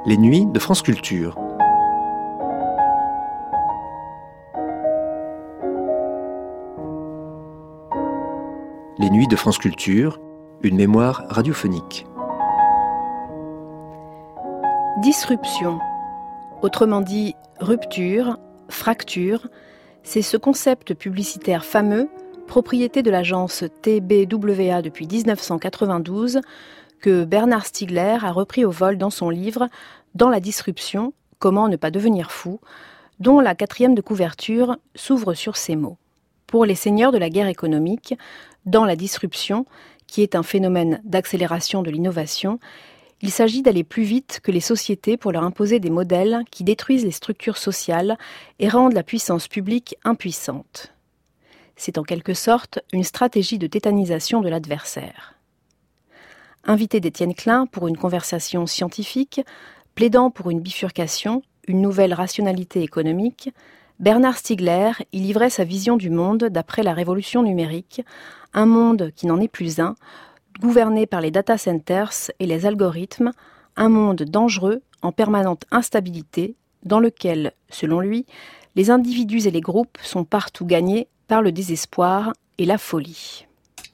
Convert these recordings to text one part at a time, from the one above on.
Les nuits de France Culture. Les nuits de France Culture, une mémoire radiophonique. Disruption, autrement dit rupture, fracture, c'est ce concept publicitaire fameux, propriété de l'agence TBWA depuis 1992, que Bernard Stiegler a repris au vol dans son livre « Dans la disruption, comment ne pas devenir fou », dont la 4e de couverture s'ouvre sur ces mots. Pour les seigneurs de la guerre économique, dans la disruption, qui est un phénomène d'accélération de l'innovation, il s'agit d'aller plus vite que les sociétés pour leur imposer des modèles qui détruisent les structures sociales et rendent la puissance publique impuissante. C'est en quelque sorte une stratégie de tétanisation de l'adversaire. Invité d'Étienne Klein pour une conversation scientifique, plaidant pour une bifurcation, une nouvelle rationalité économique, Bernard Stiegler y livrait sa vision du monde d'après la révolution numérique, un monde qui n'en est plus un, gouverné par les data centers et les algorithmes, un monde dangereux, en permanente instabilité, dans lequel, selon lui, les individus et les groupes sont partout gagnés par le désespoir et la folie.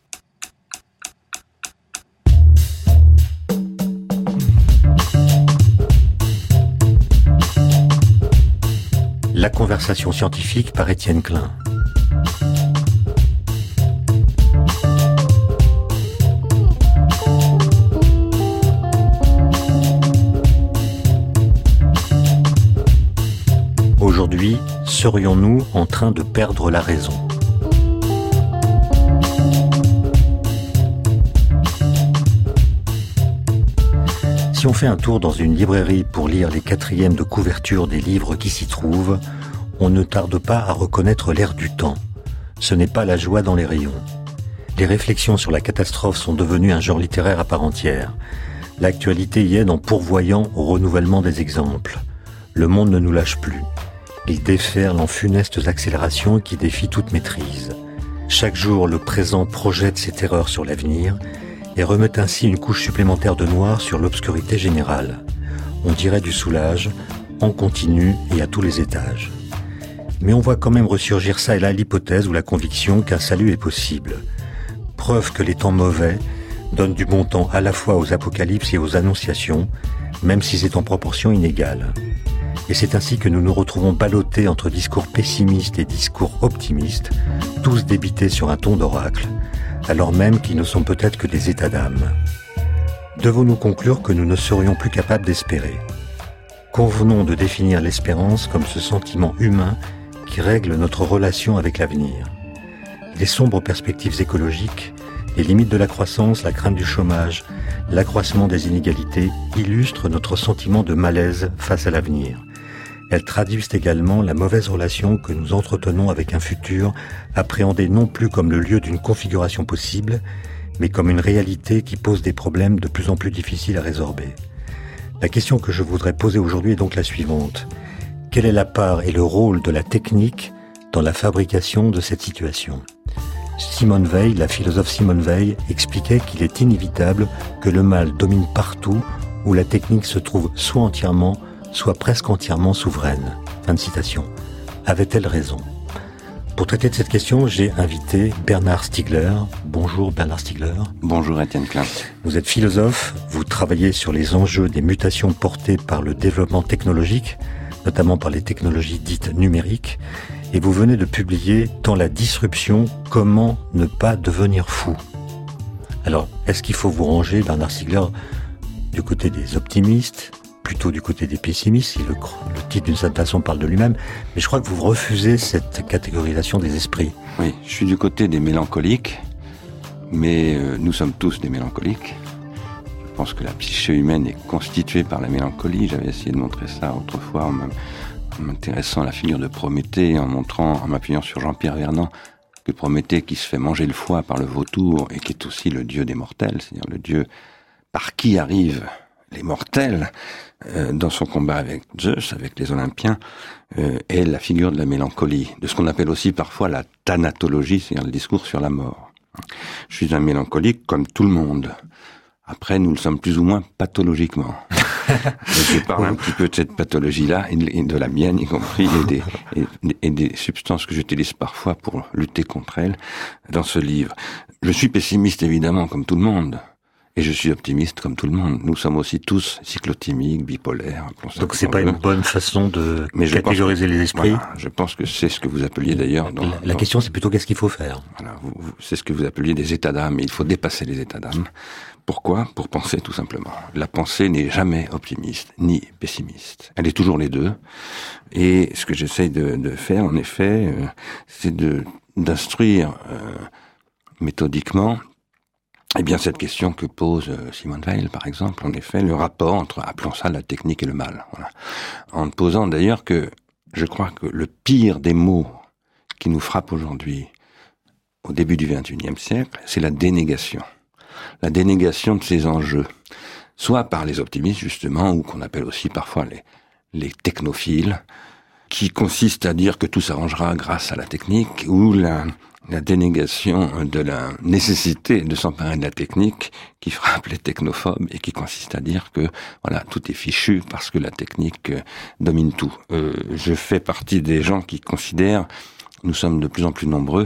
La conversation scientifique par Étienne Klein. Aujourd'hui, serions-nous en train de perdre la raison ? Si on fait un tour dans une librairie pour lire les 4e de couverture des livres qui s'y trouvent, on ne tarde pas à reconnaître l'air du temps. Ce n'est pas la joie dans les rayons. Les réflexions sur la catastrophe sont devenues un genre littéraire à part entière. L'actualité y est en pourvoyant au renouvellement des exemples. Le monde ne nous lâche plus. Il déferle en funestes accélérations qui défient toute maîtrise. Chaque jour, le présent projette ses terreurs sur l'avenir et remet ainsi une couche supplémentaire de noir sur l'obscurité générale. On dirait du soulage, en continu et à tous les étages. Mais on voit quand même ressurgir ça et là l'hypothèse ou la conviction qu'un salut est possible. Preuve que les temps mauvais donnent du bon temps à la fois aux apocalypses et aux annonciations, même si c'est en proportion inégale. Et c'est ainsi que nous nous retrouvons ballottés entre discours pessimistes et discours optimistes, tous débités sur un ton d'oracle, alors même qu'ils ne sont peut-être que des états d'âme. Devons-nous conclure que nous ne serions plus capables d'espérer ? Convenons de définir l'espérance comme ce sentiment humain qui règle notre relation avec l'avenir. Les sombres perspectives écologiques, les limites de la croissance, la crainte du chômage, l'accroissement des inégalités illustrent notre sentiment de malaise face à l'avenir. Elles traduisent également la mauvaise relation que nous entretenons avec un futur appréhendé non plus comme le lieu d'une configuration possible, mais comme une réalité qui pose des problèmes de plus en plus difficiles à résorber. La question que je voudrais poser aujourd'hui est donc la suivante. Quelle est la part et le rôle de la technique dans la fabrication de cette situation ? Simone Weil, la philosophe Simone Weil, expliquait qu'il est inévitable que le mal domine partout où la technique se trouve soit entièrement, soit presque entièrement souveraine. Fin de citation. Avait-elle raison ? Pour traiter de cette question, j'ai invité Bernard Stiegler. Bonjour Bernard Stiegler. Bonjour Étienne Klein. Vous êtes philosophe, vous travaillez sur les enjeux des mutations portées par le développement technologique, notamment par les technologies dites numériques, et vous venez de publier « Dans la disruption, comment ne pas devenir fou ». Alors, est-ce qu'il faut vous ranger, Bernard Stiegler, du côté des optimistes, plutôt du côté des pessimistes, si le titre d'une certaine façon parle de lui-même, mais je crois que vous refusez cette catégorisation des esprits. Oui, je suis du côté des mélancoliques, mais nous sommes tous des mélancoliques. Je pense que la psyché humaine est constituée par la mélancolie. J'avais essayé de montrer ça autrefois en m'intéressant à la figure de Prométhée, en m'appuyant sur Jean-Pierre Vernant, que Prométhée qui se fait manger le foie par le vautour et qui est aussi le dieu des mortels, c'est-à-dire le dieu par qui arrivent les mortels dans son combat avec Zeus, avec les Olympiens, est la figure de la mélancolie, de ce qu'on appelle aussi parfois la thanatologie, c'est-à-dire le discours sur la mort. Je suis un mélancolique comme tout le monde. Après, nous le sommes plus ou moins pathologiquement. Je parle un petit peu de cette pathologie-là, et de la mienne y compris, et des substances que j'utilise parfois pour lutter contre elles dans ce livre. Je suis pessimiste évidemment, comme tout le monde. Et je suis optimiste comme tout le monde. Nous sommes aussi tous cyclotimiques, bipolaires. Donc c'est pas une bonne façon de catégoriser les esprits. Voilà, je pense que c'est ce que vous appeliez d'ailleurs. La question c'est plutôt qu'est-ce qu'il faut faire. Voilà, c'est ce que vous appeliez des états d'âme. Et il faut dépasser les états d'âme. Pourquoi ? Pour penser tout simplement. La pensée n'est jamais optimiste ni pessimiste. Elle est toujours les deux. Et ce que j'essaye de faire, en effet, c'est d'instruire méthodiquement. Eh bien, cette question que pose Simone Weil, par exemple, en effet, le rapport entre, appelons ça, la technique et le mal. Voilà. En posant d'ailleurs que je crois que le pire des maux qui nous frappe aujourd'hui, au début du XXIe siècle, c'est la dénégation. La dénégation de ces enjeux. Soit par les optimistes, justement, ou qu'on appelle aussi parfois les technophiles, qui consistent à dire que tout s'arrangera grâce à la technique, ou la dénégation de la nécessité de s'emparer de la technique qui frappe les technophobes et qui consiste à dire que voilà, tout est fichu parce que la technique domine tout. Je fais partie des gens qui considèrent, nous sommes de plus en plus nombreux,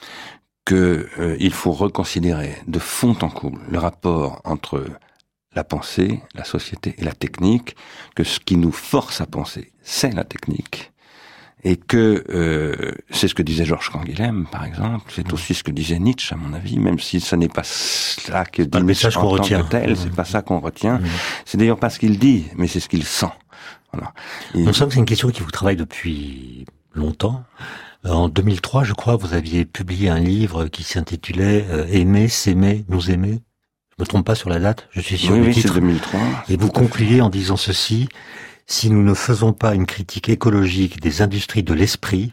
que il faut reconsidérer de fond en comble le rapport entre la pensée, la société et la technique, que ce qui nous force à penser, c'est la technique. Et que c'est ce que disait Georges Canguilhem, par exemple, c'est aussi ce que disait Nietzsche, à mon avis, même si ce n'est pas cela que dit Nietzsche en tant que tel, c'est pas ça qu'on retient. C'est d'ailleurs pas ce qu'il dit, mais c'est ce qu'il sent. Voilà. On sent que c'est une question qui vous travaille depuis longtemps. En 2003, je crois, vous aviez publié un livre qui s'intitulait Aimer, s'aimer, nous aimer. Je me trompe pas sur la date, je suis sûr du titre. Oui, c'est 2003. Et vous concluez en disant ceci: si nous ne faisons pas une critique écologique des industries de l'esprit,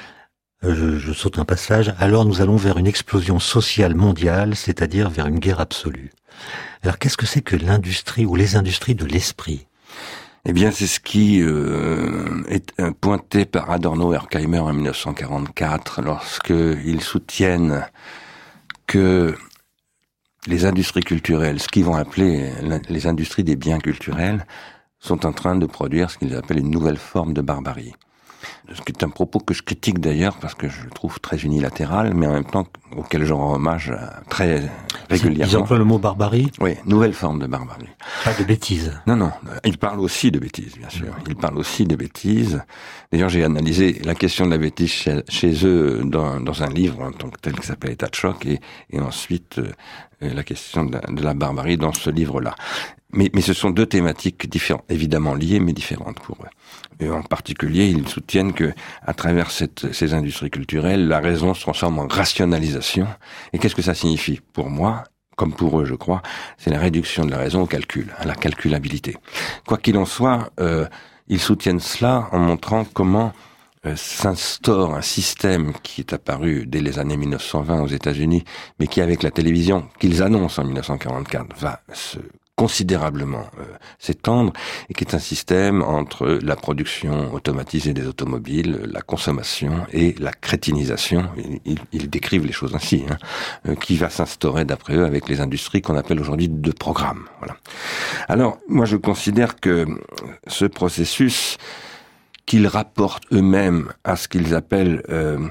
je saute un passage, alors nous allons vers une explosion sociale mondiale, c'est-à-dire vers une guerre absolue. Alors qu'est-ce que c'est que l'industrie ou les industries de l'esprit ? Eh bien, c'est ce qui est pointé par Adorno et Horkheimer en 1944, lorsqu'ils soutiennent que les industries culturelles, ce qu'ils vont appeler les industries des biens culturels, sont en train de produire ce qu'ils appellent une nouvelle forme de barbarie. Ce qui est un propos que je critique d'ailleurs parce que je le trouve très unilatéral, mais en même temps auquel je rends hommage très régulièrement. Ils emploient le mot barbarie ? Oui, nouvelle forme de barbarie. Pas de bêtises. Non, ils parlent aussi de bêtises, bien sûr. Ils parlent aussi de bêtises. D'ailleurs, j'ai analysé la question de la bêtise chez eux dans un livre en tant que tel qui s'appelle État de choc, et ensuite la question de la barbarie dans ce livre-là. Mais ce sont deux thématiques différentes, évidemment liées, mais différentes pour eux. Et en particulier, ils soutiennent que, à travers ces industries culturelles, la raison se transforme en rationalisation. Et qu'est-ce que ça signifie? Pour moi, comme pour eux, je crois, c'est la réduction de la raison au calcul, à la calculabilité. Quoi qu'il en soit, ils soutiennent cela en montrant comment s'instaure un système qui est apparu dès les années 1920 aux États-Unis, mais qui, avec la télévision, qu'ils annoncent en 1944, va se considérablement s'étendre, et qui est un système entre la production automatisée des automobiles, la consommation et la crétinisation, ils décrivent les choses ainsi, qui va s'instaurer d'après eux avec les industries qu'on appelle aujourd'hui de programmes. Voilà. Alors, moi je considère que ce processus qu'ils rapportent eux-mêmes à ce qu'ils appellent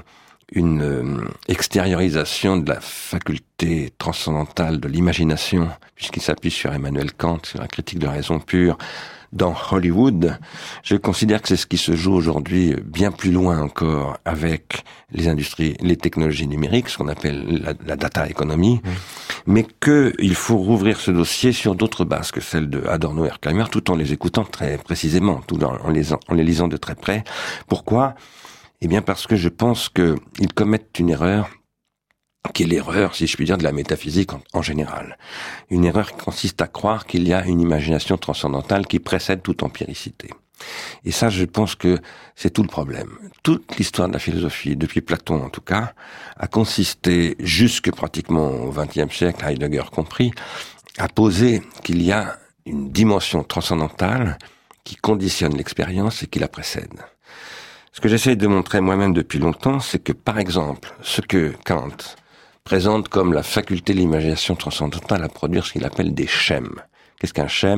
une extériorisation de la faculté transcendantale de l'imagination, puisqu'il s'appuie sur Emmanuel Kant, sur la critique de la raison pure, dans Hollywood. Je considère que c'est ce qui se joue aujourd'hui bien plus loin encore avec les industries, les technologies numériques, ce qu'on appelle la data economy, mais qu'il faut rouvrir ce dossier sur d'autres bases que celles de Adorno et Horkheimer, tout en les écoutant très précisément, tout en les lisant de très près. Pourquoi ? Eh bien parce que je pense qu'ils commettent une erreur qui est l'erreur, si je puis dire, de la métaphysique en général. Une erreur qui consiste à croire qu'il y a une imagination transcendantale qui précède toute empiricité. Et ça, je pense que c'est tout le problème. Toute l'histoire de la philosophie, depuis Platon en tout cas, a consisté, jusque pratiquement au XXe siècle, Heidegger compris, à poser qu'il y a une dimension transcendantale qui conditionne l'expérience et qui la précède. Ce que j'essaie de montrer moi-même depuis longtemps, c'est que, par exemple, ce que Kant présente comme la faculté de l'imagination transcendantale à produire ce qu'il appelle des schèmes. Qu'est-ce qu'un schème ?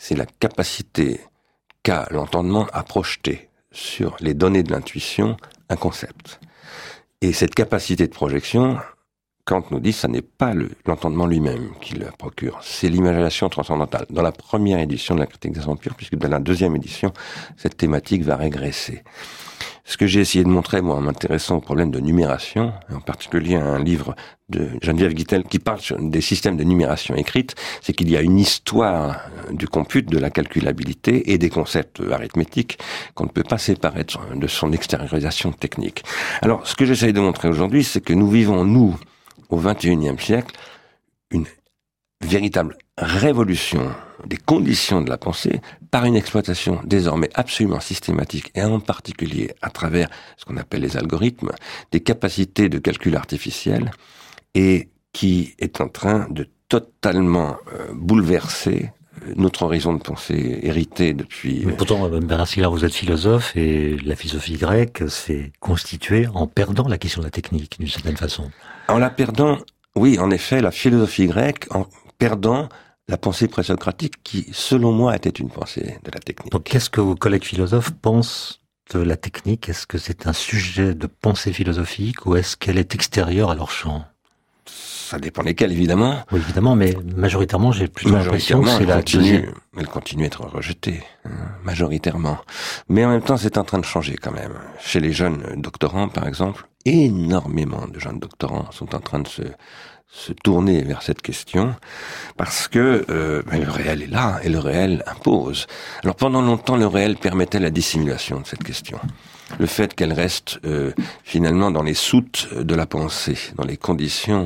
c'est la capacité qu'a l'entendement à projeter sur les données de l'intuition un concept. Et cette capacité de projection, Kant nous dit, ça n'est pas l'entendement lui-même qui le procure, c'est l'imagination transcendantale. Dans la première édition de la Critique des Empires, puisque dans la deuxième édition, cette thématique va régresser. Ce que j'ai essayé de montrer, moi, en m'intéressant au problème de numération, en particulier à un livre de Geneviève Guittel qui parle des systèmes de numération écrite, c'est qu'il y a une histoire du compute, de la calculabilité et des concepts arithmétiques qu'on ne peut pas séparer de son extériorisation technique. Alors, ce que j'essaye de montrer aujourd'hui, c'est que nous vivons, nous, au XXIe siècle, une véritable révolution des conditions de la pensée par une exploitation désormais absolument systématique et en particulier à travers ce qu'on appelle les algorithmes, des capacités de calcul artificiel et qui est en train de totalement bouleverser notre horizon de pensée hérité depuis... Mais pourtant, Bernard Stiegler, vous êtes philosophe et la philosophie grecque s'est constituée en perdant la question de la technique, d'une certaine façon. En la perdant, oui, en effet, la philosophie grecque, en perdant la pensée présocratique qui, selon moi, était une pensée de la technique. Donc, qu'est-ce que vos collègues philosophes pensent de la technique? Est-ce que c'est un sujet de pensée philosophique ou est-ce qu'elle est extérieure à leur champ? Ça dépend lesquels, évidemment. Oui, évidemment, mais majoritairement, j'ai plutôt l'impression que c'est elle continue à être rejetée, majoritairement. Mais en même temps, c'est en train de changer quand même. Chez les jeunes doctorants, par exemple, énormément de jeunes doctorants sont en train de se tourner vers cette question parce que le réel est là et le réel impose. Alors pendant longtemps, le réel permettait la dissimulation de cette question. Le fait qu'elle reste finalement dans les soutes de la pensée, dans les conditions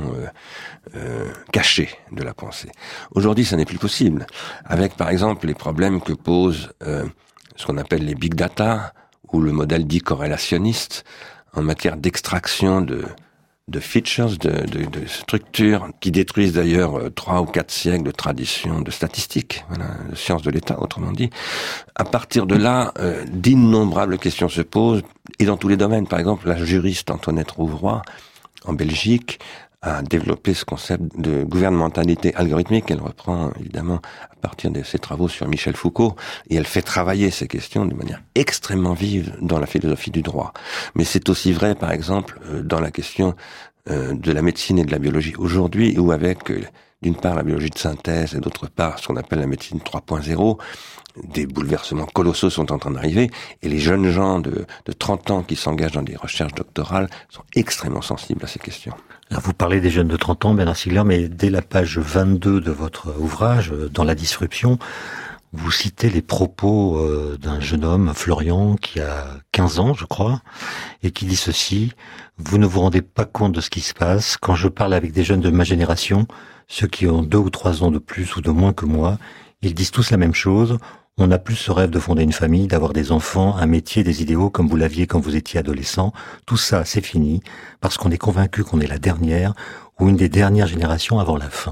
cachées de la pensée. Aujourd'hui, ça n'est plus possible. Avec par exemple les problèmes que posent ce qu'on appelle les big data ou le modèle dit corrélationniste en matière d'extraction de features, de structures qui détruisent d'ailleurs 3 ou 4 siècles de tradition de statistiques, voilà, de sciences de l'État, autrement dit. À partir de là, d'innombrables questions se posent, et dans tous les domaines. Par exemple, la juriste Antoinette Rouvroy, en Belgique, a développé ce concept de gouvernementalité algorithmique. Elle reprend évidemment à partir de ses travaux sur Michel Foucault, et elle fait travailler ces questions de manière extrêmement vive dans la philosophie du droit. Mais c'est aussi vrai, par exemple, dans la question de la médecine et de la biologie aujourd'hui, où avec d'une part la biologie de synthèse et d'autre part ce qu'on appelle la médecine 3.0, des bouleversements colossaux sont en train d'arriver, et les jeunes gens de 30 ans qui s'engagent dans des recherches doctorales sont extrêmement sensibles à ces questions. Alors vous parlez des jeunes de 30 ans, Bernard Stiegler, mais dès la page 22 de votre ouvrage, dans la disruption, vous citez les propos d'un jeune homme, Florian, qui a 15 ans, je crois, et qui dit ceci: « Vous ne vous rendez pas compte de ce qui se passe. Quand je parle avec des jeunes de ma génération, ceux qui ont 2 ou 3 ans de plus ou de moins que moi, ils disent tous la même chose. On n'a plus ce rêve de fonder une famille, d'avoir des enfants, un métier, des idéaux comme vous l'aviez quand vous étiez adolescent. Tout ça, c'est fini, parce qu'on est convaincu qu'on est la dernière ou une des dernières générations avant la fin. »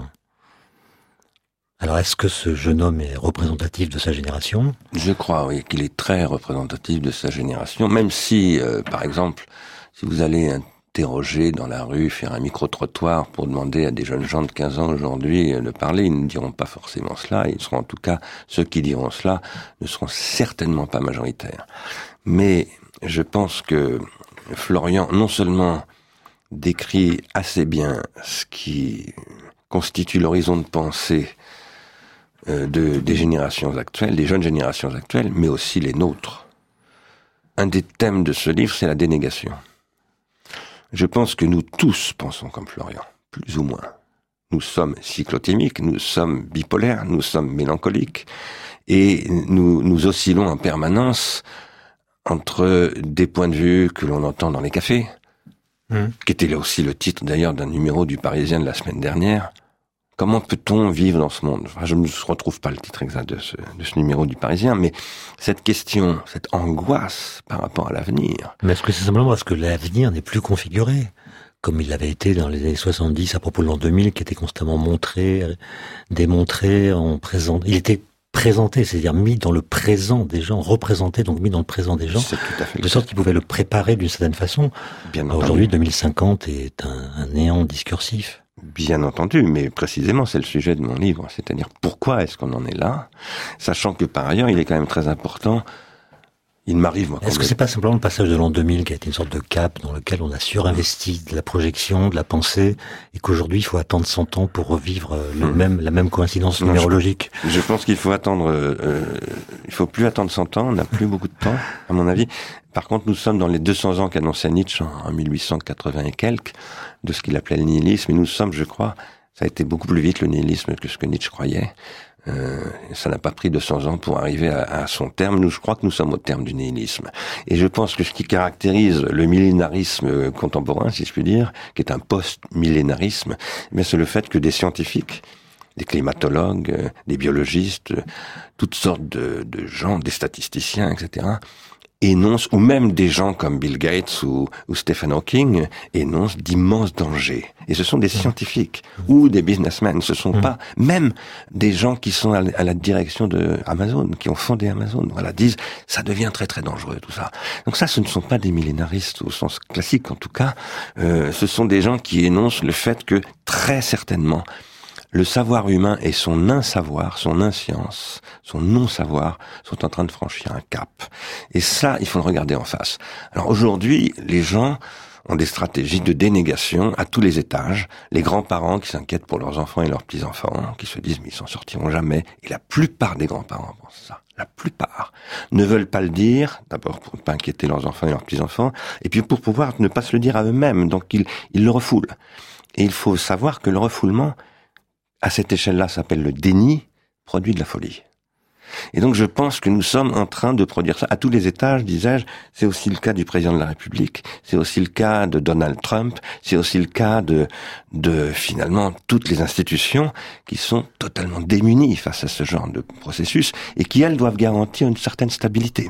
Alors, est-ce que ce jeune homme est représentatif de sa génération? Je crois, oui, qu'il est très représentatif de sa génération, même si, par exemple, si vous allez interroger dans la rue, faire un micro-trottoir pour demander à des jeunes gens de 15 ans aujourd'hui de parler, ils ne diront pas forcément cela. Ils seront en tout cas, ceux qui diront cela ne seront certainement pas majoritaires. Mais je pense que Florian, non seulement décrit assez bien ce qui constitue l'horizon de pensée des générations actuelles, des jeunes générations actuelles, mais aussi les nôtres. Un des thèmes de ce livre, c'est la dénégation. Je pense que nous tous pensons comme Florian, plus ou moins. Nous sommes cyclotimiques, nous sommes bipolaires, nous sommes mélancoliques, et nous oscillons en permanence entre des points de vue que l'on entend dans les cafés, qui était là aussi le titre d'ailleurs d'un numéro du Parisien de la semaine dernière. Comment peut-on vivre dans ce monde? Enfin, je ne retrouve pas le titre exact de ce numéro du Parisien, mais cette question, cette angoisse par rapport à l'avenir. Mais est-ce que c'est simplement parce que l'avenir n'est plus configuré, comme il l'avait été dans les années 70 à propos de l'an 2000, qui était constamment montré, démontré, il était présenté, c'est-à-dire mis dans le présent des gens, représenté, donc mis dans le présent des gens, c'est tout à fait de sorte qu'ils pouvaient le préparer d'une certaine façon. Bien aujourd'hui, 2050 est un néant discursif. Bien entendu, mais précisément c'est le sujet de mon livre, c'est-à-dire pourquoi est-ce qu'on en est là, sachant que par ailleurs il est quand même très important. Il m'arrive, moi. Est-ce que c'est pas simplement le passage de l'an 2000 qui a été une sorte de cap dans lequel on a surinvesti de la projection, de la pensée, et qu'aujourd'hui il faut attendre 100 ans pour revivre la même coïncidence numérologique? Je pense qu'il faut attendre, il faut plus attendre 100 ans, on n'a plus beaucoup de temps, à mon avis. Par contre, nous sommes dans les 200 ans qu'annonçait Nietzsche en 1880 et quelques, de ce qu'il appelait le nihilisme, et nous sommes, je crois, ça a été beaucoup plus vite le nihilisme que ce que Nietzsche croyait. Ça n'a pas pris 200 ans pour arriver à son terme. Je crois que nous sommes au terme du nihilisme. Et je pense que ce qui caractérise le millénarisme contemporain, si je puis dire, qui est un post-millénarisme, c'est le fait que des scientifiques, des climatologues, des biologistes, toutes sortes de gens, des statisticiens, etc., énoncent, ou même des gens comme Bill Gates ou Stephen Hawking, énoncent d'immenses dangers. Et ce sont des scientifiques ou des businessmen. Ce sont pas même des gens qui sont à la direction de Amazon, qui ont fondé Amazon. Voilà, disent ça devient très très dangereux tout ça. Donc ça, ce ne sont pas des millénaristes au sens classique en tout cas. Ce sont des gens qui énoncent le fait que très certainement le savoir humain et son insavoir, son inscience, son non-savoir sont en train de franchir un cap. Et ça, il faut le regarder en face. Alors aujourd'hui, les gens ont des stratégies de dénégation à tous les étages. Les grands-parents qui s'inquiètent pour leurs enfants et leurs petits-enfants, qui se disent mais ils s'en sortiront jamais. Et la plupart des grands-parents pensent ça. La plupart ne veulent pas le dire, d'abord pour ne pas inquiéter leurs enfants et leurs petits-enfants, et puis pour pouvoir ne pas se le dire à eux-mêmes. Donc ils le refoulent. Et il faut savoir que le refoulement, à cette échelle-là, s'appelle le déni, produit de la folie. Et donc je pense que nous sommes en train de produire ça à tous les étages, disais-je. C'est aussi le cas du président de la République, c'est aussi le cas de Donald Trump, c'est aussi le cas de finalement toutes les institutions qui sont totalement démunies face à ce genre de processus et qui, elles, doivent garantir une certaine stabilité.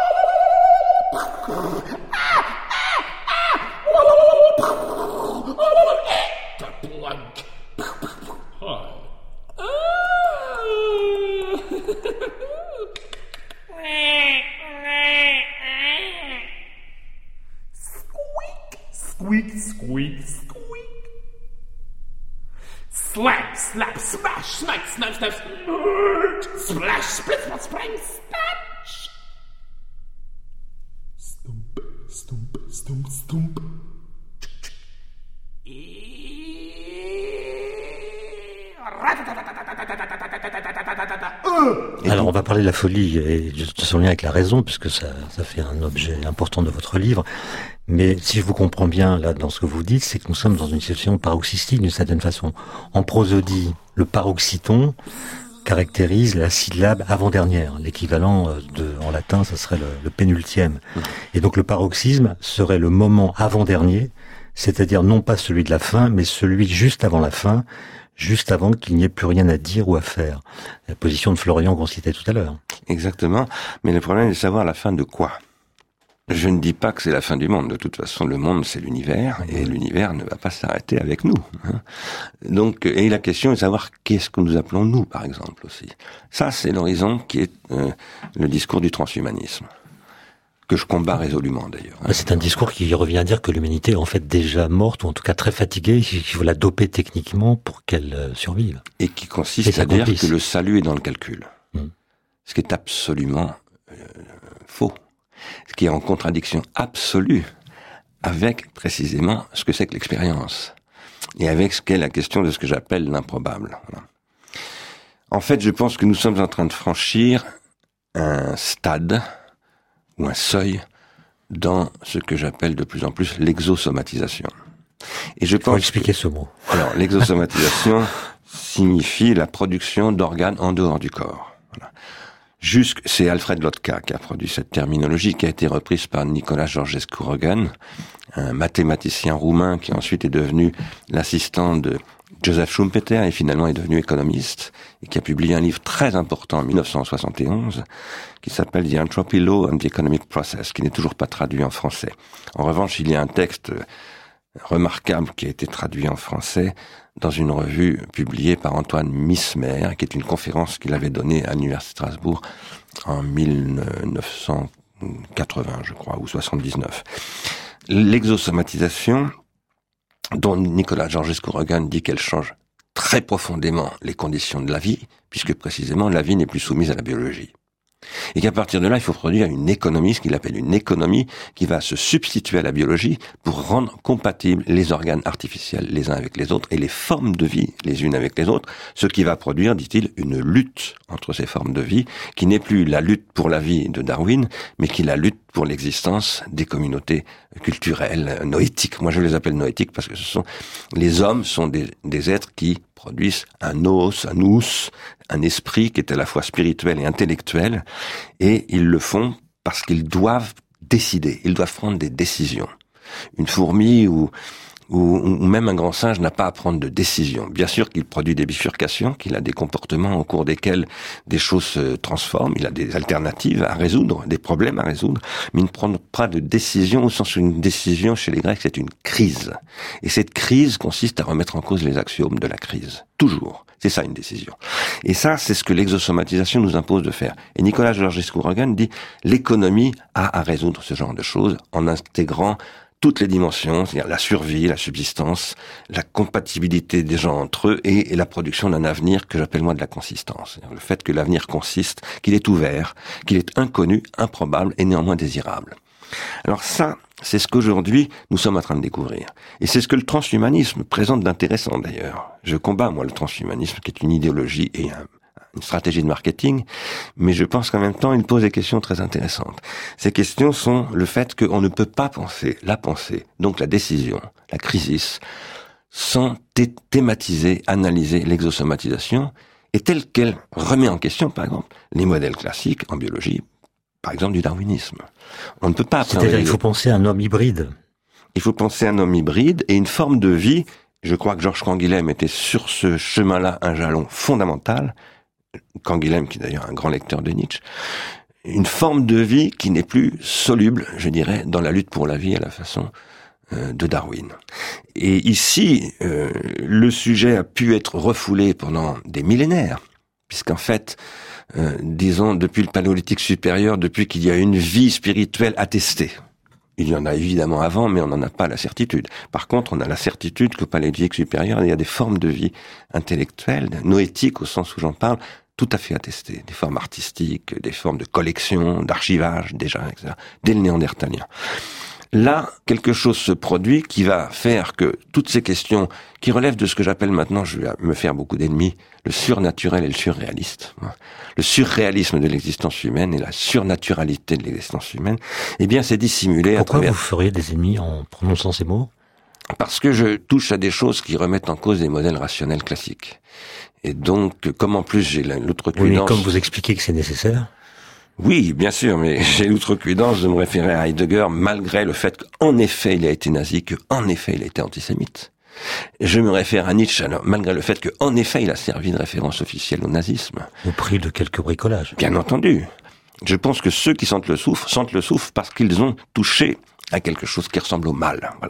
Squeak, squeak, squeak. Slam, slap, smash, smack, snap, snap, splash, split, splat, spring, splash. Stump, stump, stump, stump. Alors on va parler de la folie et de son lien avec la raison, puisque ça fait un objet important de votre livre. Mais si je vous comprends bien là dans ce que vous dites, c'est que nous sommes dans une situation paroxystique d'une certaine façon. En prosodie, le paroxyton caractérise la syllabe avant-dernière. L'équivalent en latin, ça serait le pénultième. Et donc le paroxysme serait le moment avant-dernier, c'est-à-dire non pas celui de la fin, mais celui juste avant la fin, juste avant qu'il n'y ait plus rien à dire ou à faire. La position de Florian qu'on citait tout à l'heure. Exactement. Mais le problème est de savoir la fin de quoi. Je ne dis pas que c'est la fin du monde. De toute façon, le monde, c'est l'univers, et l'univers ne va pas s'arrêter avec nous. Donc, et la question est de savoir qu'est-ce que nous appelons nous, par exemple, aussi. Ça, c'est l'horizon qui est le discours du transhumanisme, que je combats résolument, d'ailleurs. C'est un discours qui revient à dire que l'humanité est en fait déjà morte, ou en tout cas très fatiguée, qu'il faut la doper techniquement pour qu'elle survive. Et qui consiste à dire que le salut est dans le calcul. Ce qui est absolument faux. Ce qui est en contradiction absolue avec précisément ce que c'est que l'expérience et avec ce qu'est la question de ce que j'appelle l'improbable. Voilà. En fait, je pense que nous sommes en train de franchir un stade ou un seuil dans ce que j'appelle de plus en plus l'exosomatisation. Et je pense. Faut expliquer ce mot. Alors, l'exosomatisation signifie la production d'organes en dehors du corps. Voilà. C'est Alfred Lotka qui a produit cette terminologie, qui a été reprise par Nicolas Georgescu-Roegen, un mathématicien roumain qui ensuite est devenu l'assistant de Joseph Schumpeter et finalement est devenu économiste, et qui a publié un livre très important en 1971 qui s'appelle The Entropy Law and the Economic Process, qui n'est toujours pas traduit en français. En revanche, il y a un texte remarquable qui a été traduit en français dans une revue publiée par Antoine Mismer, qui est une conférence qu'il avait donnée à l'Université de Strasbourg en 1980, je crois, ou 79. L'exosomatisation dont Nicolas Georgescu-Roegen dit qu'elle change très profondément les conditions de la vie, puisque précisément la vie n'est plus soumise à la biologie. Et qu'à partir de là, il faut produire une économie, ce qu'il appelle une économie, qui va se substituer à la biologie pour rendre compatibles les organes artificiels les uns avec les autres et les formes de vie les unes avec les autres, ce qui va produire, dit-il, une lutte entre ces formes de vie, qui n'est plus la lutte pour la vie de Darwin, mais qui est la lutte pour l'existence des communautés culturelles, noétiques. Moi, je les appelle noétiques parce que les hommes sont des êtres qui produisent un nous, un esprit qui est à la fois spirituel et intellectuel, et ils le font parce qu'ils doivent décider, ils doivent prendre des décisions. Une fourmi ou même un grand singe n'a pas à prendre de décision. Bien sûr qu'il produit des bifurcations, qu'il a des comportements au cours desquels des choses se transforment, il a des alternatives à résoudre, des problèmes à résoudre, mais il ne prend pas de décision au sens où une décision chez les Grecs c'est une crise. Et cette crise consiste à remettre en cause les axiomes de la crise. Toujours. C'est ça une décision. Et ça, c'est ce que l'exosomatisation nous impose de faire. Et Nicolas Georgescu-Roegen dit l'économie a à résoudre ce genre de choses en intégrant toutes les dimensions, c'est-à-dire la survie, la subsistance, la compatibilité des gens entre eux et la production d'un avenir que j'appelle moi de la consistance. C'est-à-dire le fait que l'avenir consiste, qu'il est ouvert, qu'il est inconnu, improbable et néanmoins désirable. Alors ça, c'est ce qu'aujourd'hui nous sommes en train de découvrir. Et c'est ce que le transhumanisme présente d'intéressant d'ailleurs. Je combats moi le transhumanisme qui est une idéologie et une stratégie de marketing, mais je pense qu'en même temps, il pose des questions très intéressantes. Ces questions sont le fait qu'on ne peut pas penser la pensée, donc la décision, la crisis, sans thématiser, analyser l'exosomatisation, et telle qu'elle remet en question, par exemple, les modèles classiques en biologie, par exemple du darwinisme. On ne peut pas... C'est-à-dire qu'il faut penser à un homme hybride. Il faut penser à un homme hybride et une forme de vie. Je crois que Georges Canguilhem était sur ce chemin-là un jalon fondamental. Canguilhem, qui est d'ailleurs un grand lecteur de Nietzsche, une forme de vie qui n'est plus soluble, je dirais, dans la lutte pour la vie à la façon de Darwin. Et ici, le sujet a pu être refoulé pendant des millénaires, puisqu'en fait, disons, depuis le paléolithique supérieur, depuis qu'il y a une vie spirituelle attestée, il y en a évidemment avant, mais on n'en a pas la certitude. Par contre, on a la certitude qu'au paléolithique supérieur, il y a des formes de vie intellectuelles, noétiques au sens où j'en parle, tout à fait attestées. Des formes artistiques, des formes de collection, d'archivage déjà, etc. Dès le néandertalien. Là, quelque chose se produit qui va faire que toutes ces questions qui relèvent de ce que j'appelle maintenant, je vais me faire beaucoup d'ennemis, le surnaturel et le surréaliste, le surréalisme de l'existence humaine et la surnaturalité de l'existence humaine, eh bien c'est dissimulé. Pourquoi vous feriez des ennemis en prononçant ces mots ? Parce que je touche à des choses qui remettent en cause des modèles rationnels classiques. Et donc, comme en plus j'ai l'outrecuidance... Oui, mais comme vous expliquez que c'est nécessaire... Oui, bien sûr, mais j'ai l'outrecuidance de me référer à Heidegger, malgré le fait qu'en effet il a été nazi, qu'en effet il a été antisémite. Je me réfère à Nietzsche, alors, malgré le fait qu'en effet il a servi de référence officielle au nazisme. Au prix de quelques bricolages. Bien entendu. Je pense que ceux qui sentent le souffle parce qu'ils ont touché à quelque chose qui ressemble au mal. Voilà.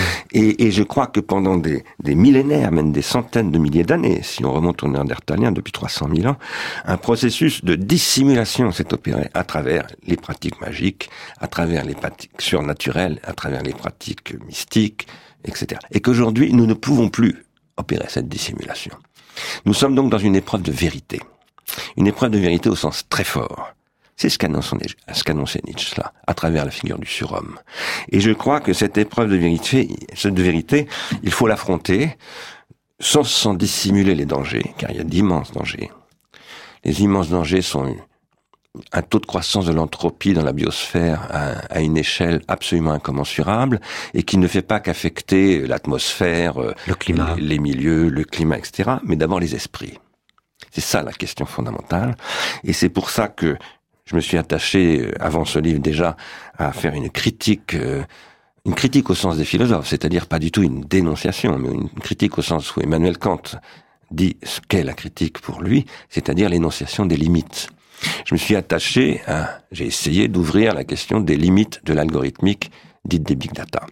Et je crois que pendant des millénaires, même des centaines de milliers d'années, si on remonte au néandertalien depuis 300 000 ans, un processus de dissimulation s'est opéré à travers les pratiques magiques, à travers les pratiques surnaturelles, à travers les pratiques mystiques, etc. Et qu'aujourd'hui, nous ne pouvons plus opérer cette dissimulation. Nous sommes donc dans une épreuve de vérité. Une épreuve de vérité au sens très fort. C'est ce qu'annonçait Nietzsche, là, à travers la figure du surhomme. Et je crois que cette épreuve de vérité, il faut l'affronter sans dissimuler les dangers, car il y a d'immenses dangers. Les immenses dangers sont un taux de croissance de l'entropie dans la biosphère à une échelle absolument incommensurable et qui ne fait pas qu'affecter l'atmosphère, le climat, les milieux, le climat, etc., mais d'abord les esprits. C'est ça la question fondamentale. Et c'est pour ça que je me suis attaché, avant ce livre déjà, à faire une critique au sens des philosophes, c'est-à-dire pas du tout une dénonciation, mais une critique au sens où Emmanuel Kant dit ce qu'est la critique pour lui, c'est-à-dire l'énonciation des limites. Je me suis attaché j'ai essayé d'ouvrir la question des limites de l'algorithmique dite des big data.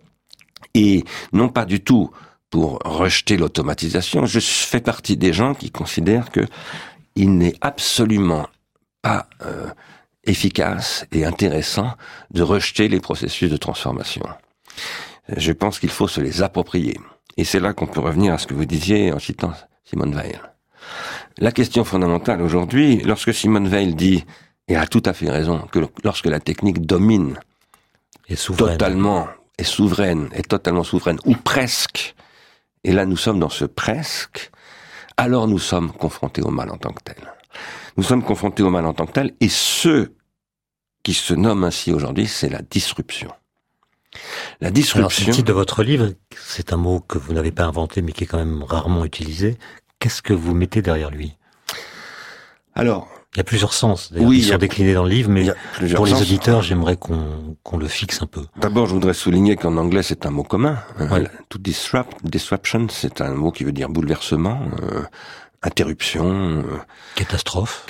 Et non pas du tout pour rejeter l'automatisation, je fais partie des gens qui considèrent que il n'est absolument pas efficace et intéressant de rejeter les processus de transformation. Je pense qu'il faut se les approprier. Et c'est là qu'on peut revenir à ce que vous disiez en citant Simone Weil. La question fondamentale aujourd'hui, lorsque Simone Weil dit, et a tout à fait raison, que lorsque la technique domine totalement, est totalement souveraine, ou presque, et là nous sommes dans ce presque, alors nous sommes confrontés au mal en tant que tel. Nous sommes confrontés au mal en tant que tel, et ce qui se nomme ainsi aujourd'hui, c'est la disruption. La disruption... Alors, le titre de votre livre, c'est un mot que vous n'avez pas inventé, mais qui est quand même rarement utilisé. Qu'est-ce que vous mettez derrière lui? Alors... Il y a plusieurs sens, d'ailleurs, qui sont déclinés dans le livre, mais pour les auditeurs, j'aimerais qu'on le fixe un peu. D'abord, je voudrais souligner qu'en anglais, c'est un mot commun. Ouais. To disruption, c'est un mot qui veut dire bouleversement, interruption, catastrophe,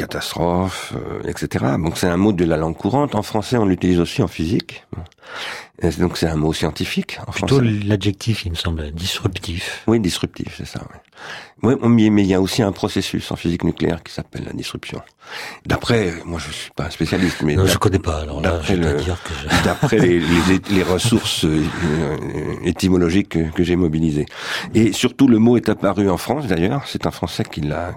etc. Donc c'est un mot de la langue courante. En français, on l'utilise aussi en physique. Et donc c'est un mot scientifique. Plutôt l'adjectif, il me semble, disruptif. Oui, disruptif, c'est ça. Oui. Oui, mais il y a aussi un processus en physique nucléaire qui s'appelle la disruption. D'après, moi je suis pas un spécialiste, mais non, je connais pas. Alors là, je vais dire que d'après les ressources étymologiques que j'ai mobilisées. Et surtout, le mot est apparu en France. D'ailleurs, c'est un Français qui l'a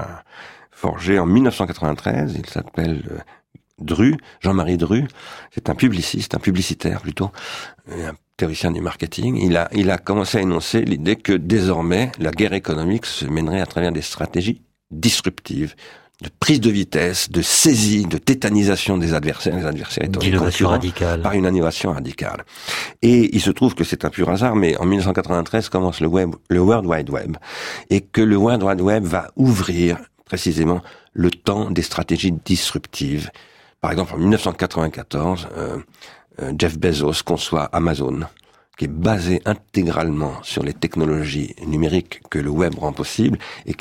forgé en 1993. Il s'appelle Dru, Jean-Marie Dru. C'est un publicitaire plutôt, un théoricien du marketing. Il a commencé à énoncer l'idée que désormais la guerre économique se mènerait à travers des stratégies disruptives, de prise de vitesse, de saisie, de tétanisation des adversaires étant d'innovation radicale. Par une innovation radicale. Et il se trouve que c'est un pur hasard, mais en 1993 commence le World Wide Web, et que le World Wide Web va ouvrir précisément le temps des stratégies disruptives. Par exemple, en 1994, Jeff Bezos conçoit Amazon, qui est basé intégralement sur les technologies numériques que le web rend possible. Et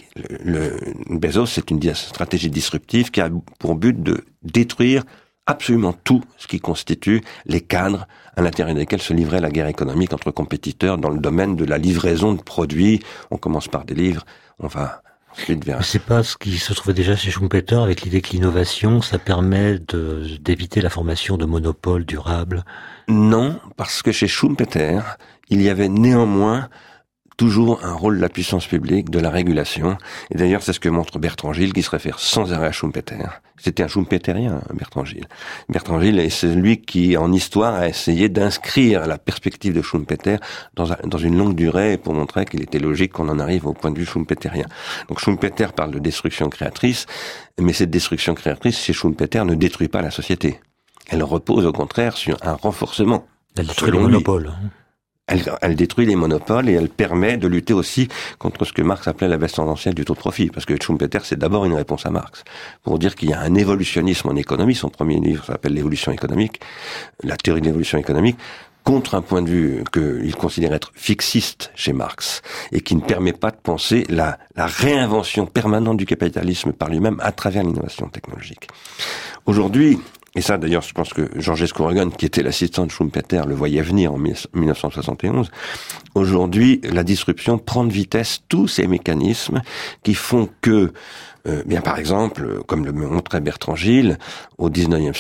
Bezos, c'est une stratégie disruptive qui a pour but de détruire absolument tout ce qui constitue les cadres à l'intérieur desquels se livrait la guerre économique entre compétiteurs dans le domaine de la livraison de produits. On commence par des livres, on va... C'est pas ce qui se trouvait déjà chez Schumpeter avec l'idée que l'innovation, ça permet d'éviter la formation de monopoles durables? Non, parce que chez Schumpeter, il y avait néanmoins toujours un rôle de la puissance publique, de la régulation. Et d'ailleurs, c'est ce que montre Bertrand Gilles, qui se réfère sans arrêt à Schumpeter. C'était un Schumpeterien, Bertrand Gilles. Bertrand Gilles est celui qui, en histoire, a essayé d'inscrire la perspective de Schumpeter dans une longue durée pour montrer qu'il était logique qu'on en arrive au point de vue schumpeterien. Donc Schumpeter parle de destruction créatrice, mais cette destruction créatrice, chez Schumpeter, ne détruit pas la société. Elle repose au contraire sur un renforcement. Elle détruit le monopole. Elle détruit les monopoles et elle permet de lutter aussi contre ce que Marx appelait la baisse tendancielle du taux de profit. Parce que Schumpeter, c'est d'abord une réponse à Marx. Pour dire qu'il y a un évolutionnisme en économie, son premier livre s'appelle l'évolution économique, la théorie de l'évolution économique, contre un point de vue qu'il considère être fixiste chez Marx et qui ne permet pas de penser la réinvention permanente du capitalisme par lui-même à travers l'innovation technologique. Aujourd'hui, et ça, d'ailleurs, je pense que Georges Scouregan, qui était l'assistant de Schumpeter, le voyait venir en 1971. Aujourd'hui, la disruption prend de vitesse tous ces mécanismes qui font que, bien par exemple, comme le montrait Bertrand Gilles, au début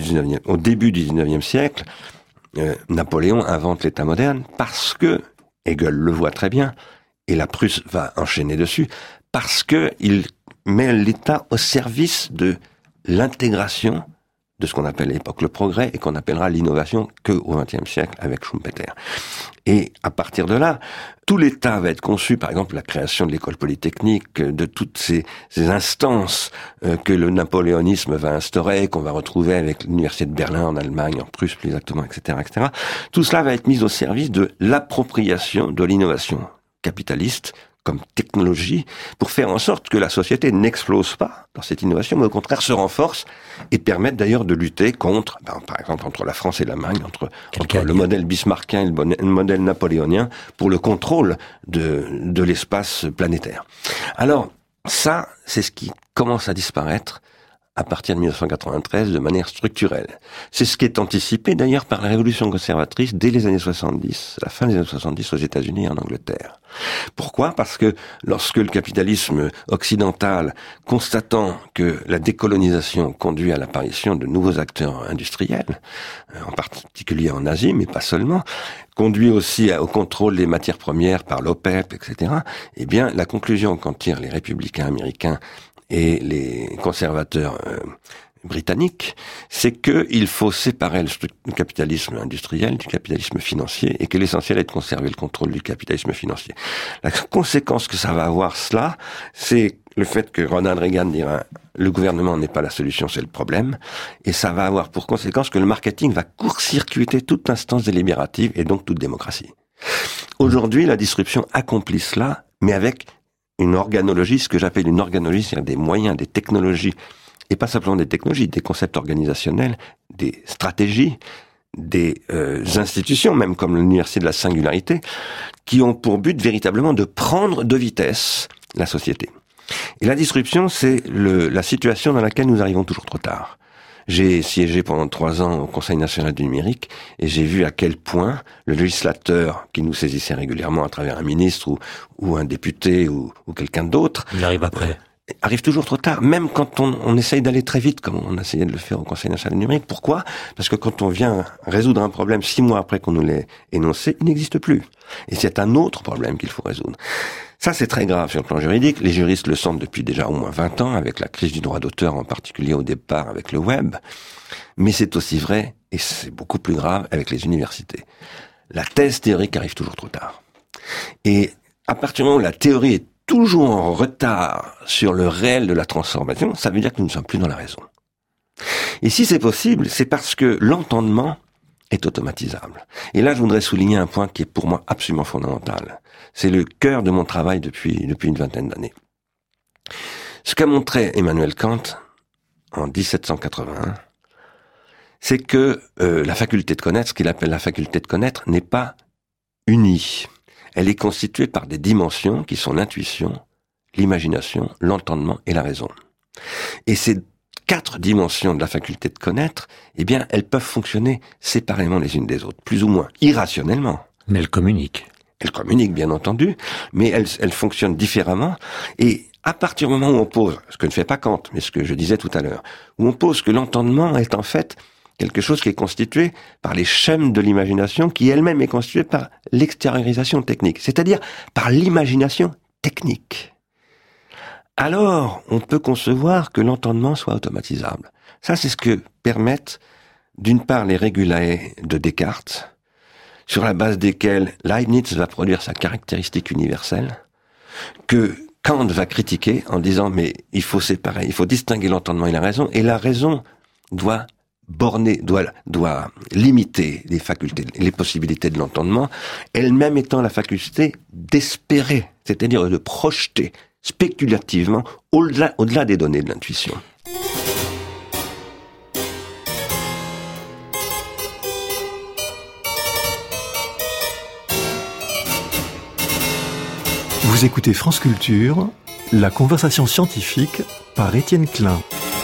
du 19e siècle, Napoléon invente l'État moderne parce que, Hegel le voit très bien, et la Prusse va enchaîner dessus, parce que il met l'État au service de l'intégration de ce qu'on appelle à l'époque le progrès et qu'on appellera l'innovation que au XXe siècle avec Schumpeter. Et à partir de là, tout l'État va être conçu, par exemple la création de l'école polytechnique, de toutes ces instances que le napoléonisme va instaurer, qu'on va retrouver avec l'université de Berlin en Allemagne, en Prusse plus exactement, etc., etc. Tout cela va être mis au service de l'appropriation de l'innovation capitaliste comme technologie, pour faire en sorte que la société n'explose pas dans cette innovation, mais au contraire se renforce et permette d'ailleurs de lutter contre, par exemple, entre la France et l'Allemagne, entre le modèle bismarckien et le modèle napoléonien, pour le contrôle de l'espace planétaire. Alors, ça, c'est ce qui commence à disparaître à partir de 1993 de manière structurelle. C'est ce qui est anticipé d'ailleurs par la révolution conservatrice dès les années 70, la fin des années 70 aux États-Unis et en Angleterre. Pourquoi ? Parce que lorsque le capitalisme occidental, constatant que la décolonisation conduit à l'apparition de nouveaux acteurs industriels, en particulier en Asie, mais pas seulement, conduit aussi au contrôle des matières premières par l'OPEP, etc., eh bien, la conclusion qu'en tirent les républicains américains et les conservateurs britanniques, c'est qu'il faut séparer le capitalisme industriel du capitalisme financier et que l'essentiel est de conserver le contrôle du capitalisme financier. La conséquence que ça va avoir, cela, c'est le fait que Ronald Reagan dira le gouvernement n'est pas la solution, c'est le problème, et ça va avoir pour conséquence que le marketing va court-circuiter toute instance délibérative et donc toute démocratie. Aujourd'hui, la disruption accomplit cela, mais avec une organologie, ce que j'appelle une organologie, c'est-à-dire des moyens, des technologies, et pas simplement des technologies, des concepts organisationnels, des stratégies, des institutions, même comme l'Université de la Singularité, qui ont pour but véritablement de prendre de vitesse la société. Et la disruption, c'est la situation dans laquelle nous arrivons toujours trop tard. J'ai siégé pendant 3 ans au Conseil national du numérique et j'ai vu à quel point le législateur qui nous saisissait régulièrement à travers un ministre ou un député ou quelqu'un d'autre... Il arrive après. Arrive toujours trop tard, même quand on essaye d'aller très vite, comme on essayait de le faire au Conseil national du numérique. Pourquoi ? Parce que quand on vient résoudre un problème 6 mois après qu'on nous l'ait énoncé, il n'existe plus. Et c'est un autre problème qu'il faut résoudre. Ça, c'est très grave sur le plan juridique. Les juristes le sentent depuis déjà au moins 20 ans, avec la crise du droit d'auteur, en particulier au départ avec le web. Mais c'est aussi vrai, et c'est beaucoup plus grave, avec les universités. La thèse théorique arrive toujours trop tard. Et à partir du moment où la théorie est toujours en retard sur le réel de la transformation, ça veut dire que nous ne sommes plus dans la raison. Et si c'est possible, c'est parce que l'entendement est automatisable. Et là, je voudrais souligner un point qui est pour moi absolument fondamental. C'est le cœur de mon travail depuis une vingtaine d'années. Ce qu'a montré Emmanuel Kant en 1781, c'est que la faculté de connaître, ce qu'il appelle la faculté de connaître, n'est pas unie. Elle est constituée par des dimensions qui sont l'intuition, l'imagination, l'entendement et la raison. Et ces 4 dimensions de la faculté de connaître, eh bien, elles peuvent fonctionner séparément les unes des autres, plus ou moins, irrationnellement. Mais elles communiquent. Elles communiquent, bien entendu, mais elles fonctionnent différemment. Et à partir du moment où on pose, ce que ne fait pas Kant, mais ce que je disais tout à l'heure, où on pose que l'entendement est en fait quelque chose qui est constitué par les schèmes de l'imagination, qui elle-même est constituée par l'extériorisation technique, c'est-à-dire par l'imagination technique. Alors, on peut concevoir que l'entendement soit automatisable. Ça, c'est ce que permettent, d'une part, les régulae de Descartes, sur la base desquels Leibniz va produire sa caractéristique universelle, que Kant va critiquer en disant, mais il faut séparer, il faut distinguer l'entendement et la raison doit borner, doit limiter les facultés, les possibilités de l'entendement, elle-même étant la faculté d'espérer, c'est-à-dire de projeter spéculativement au-delà des données de l'intuition. Vous écoutez France Culture, la conversation scientifique par Étienne Klein.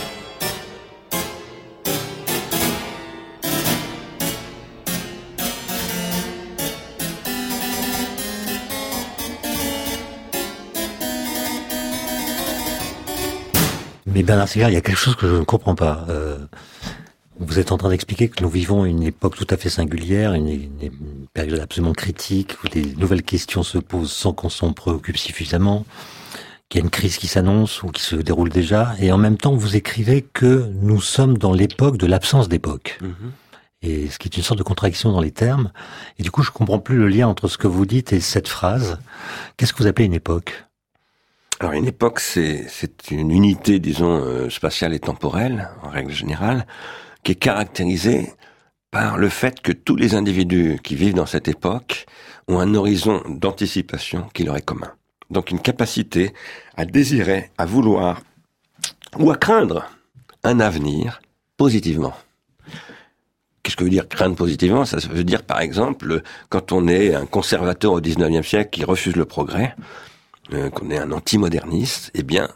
Mais Bernard Stiegler, il y a quelque chose que je ne comprends pas. Vous êtes en train d'expliquer que nous vivons une époque tout à fait singulière, une période absolument critique, où des nouvelles questions se posent sans qu'on s'en préoccupe suffisamment, qu'il y a une crise qui s'annonce ou qui se déroule déjà, et en même temps vous écrivez que nous sommes dans l'époque de l'absence d'époque. Et ce qui est une sorte de contradiction dans les termes. Et du coup, je comprends plus le lien entre ce que vous dites et cette phrase. Qu'est-ce que vous appelez une époque ? Alors une époque, c'est une unité, disons, spatiale et temporelle, en règle générale, qui est caractérisée par le fait que tous les individus qui vivent dans cette époque ont un horizon d'anticipation qui leur est commun. Donc une capacité à désirer, à vouloir ou à craindre un avenir positivement. Qu'est-ce que veut dire craindre positivement ? Ça veut dire, par exemple, quand on est un conservateur au 19e siècle qui refuse le progrès, qu'on est un antimoderniste, eh bien,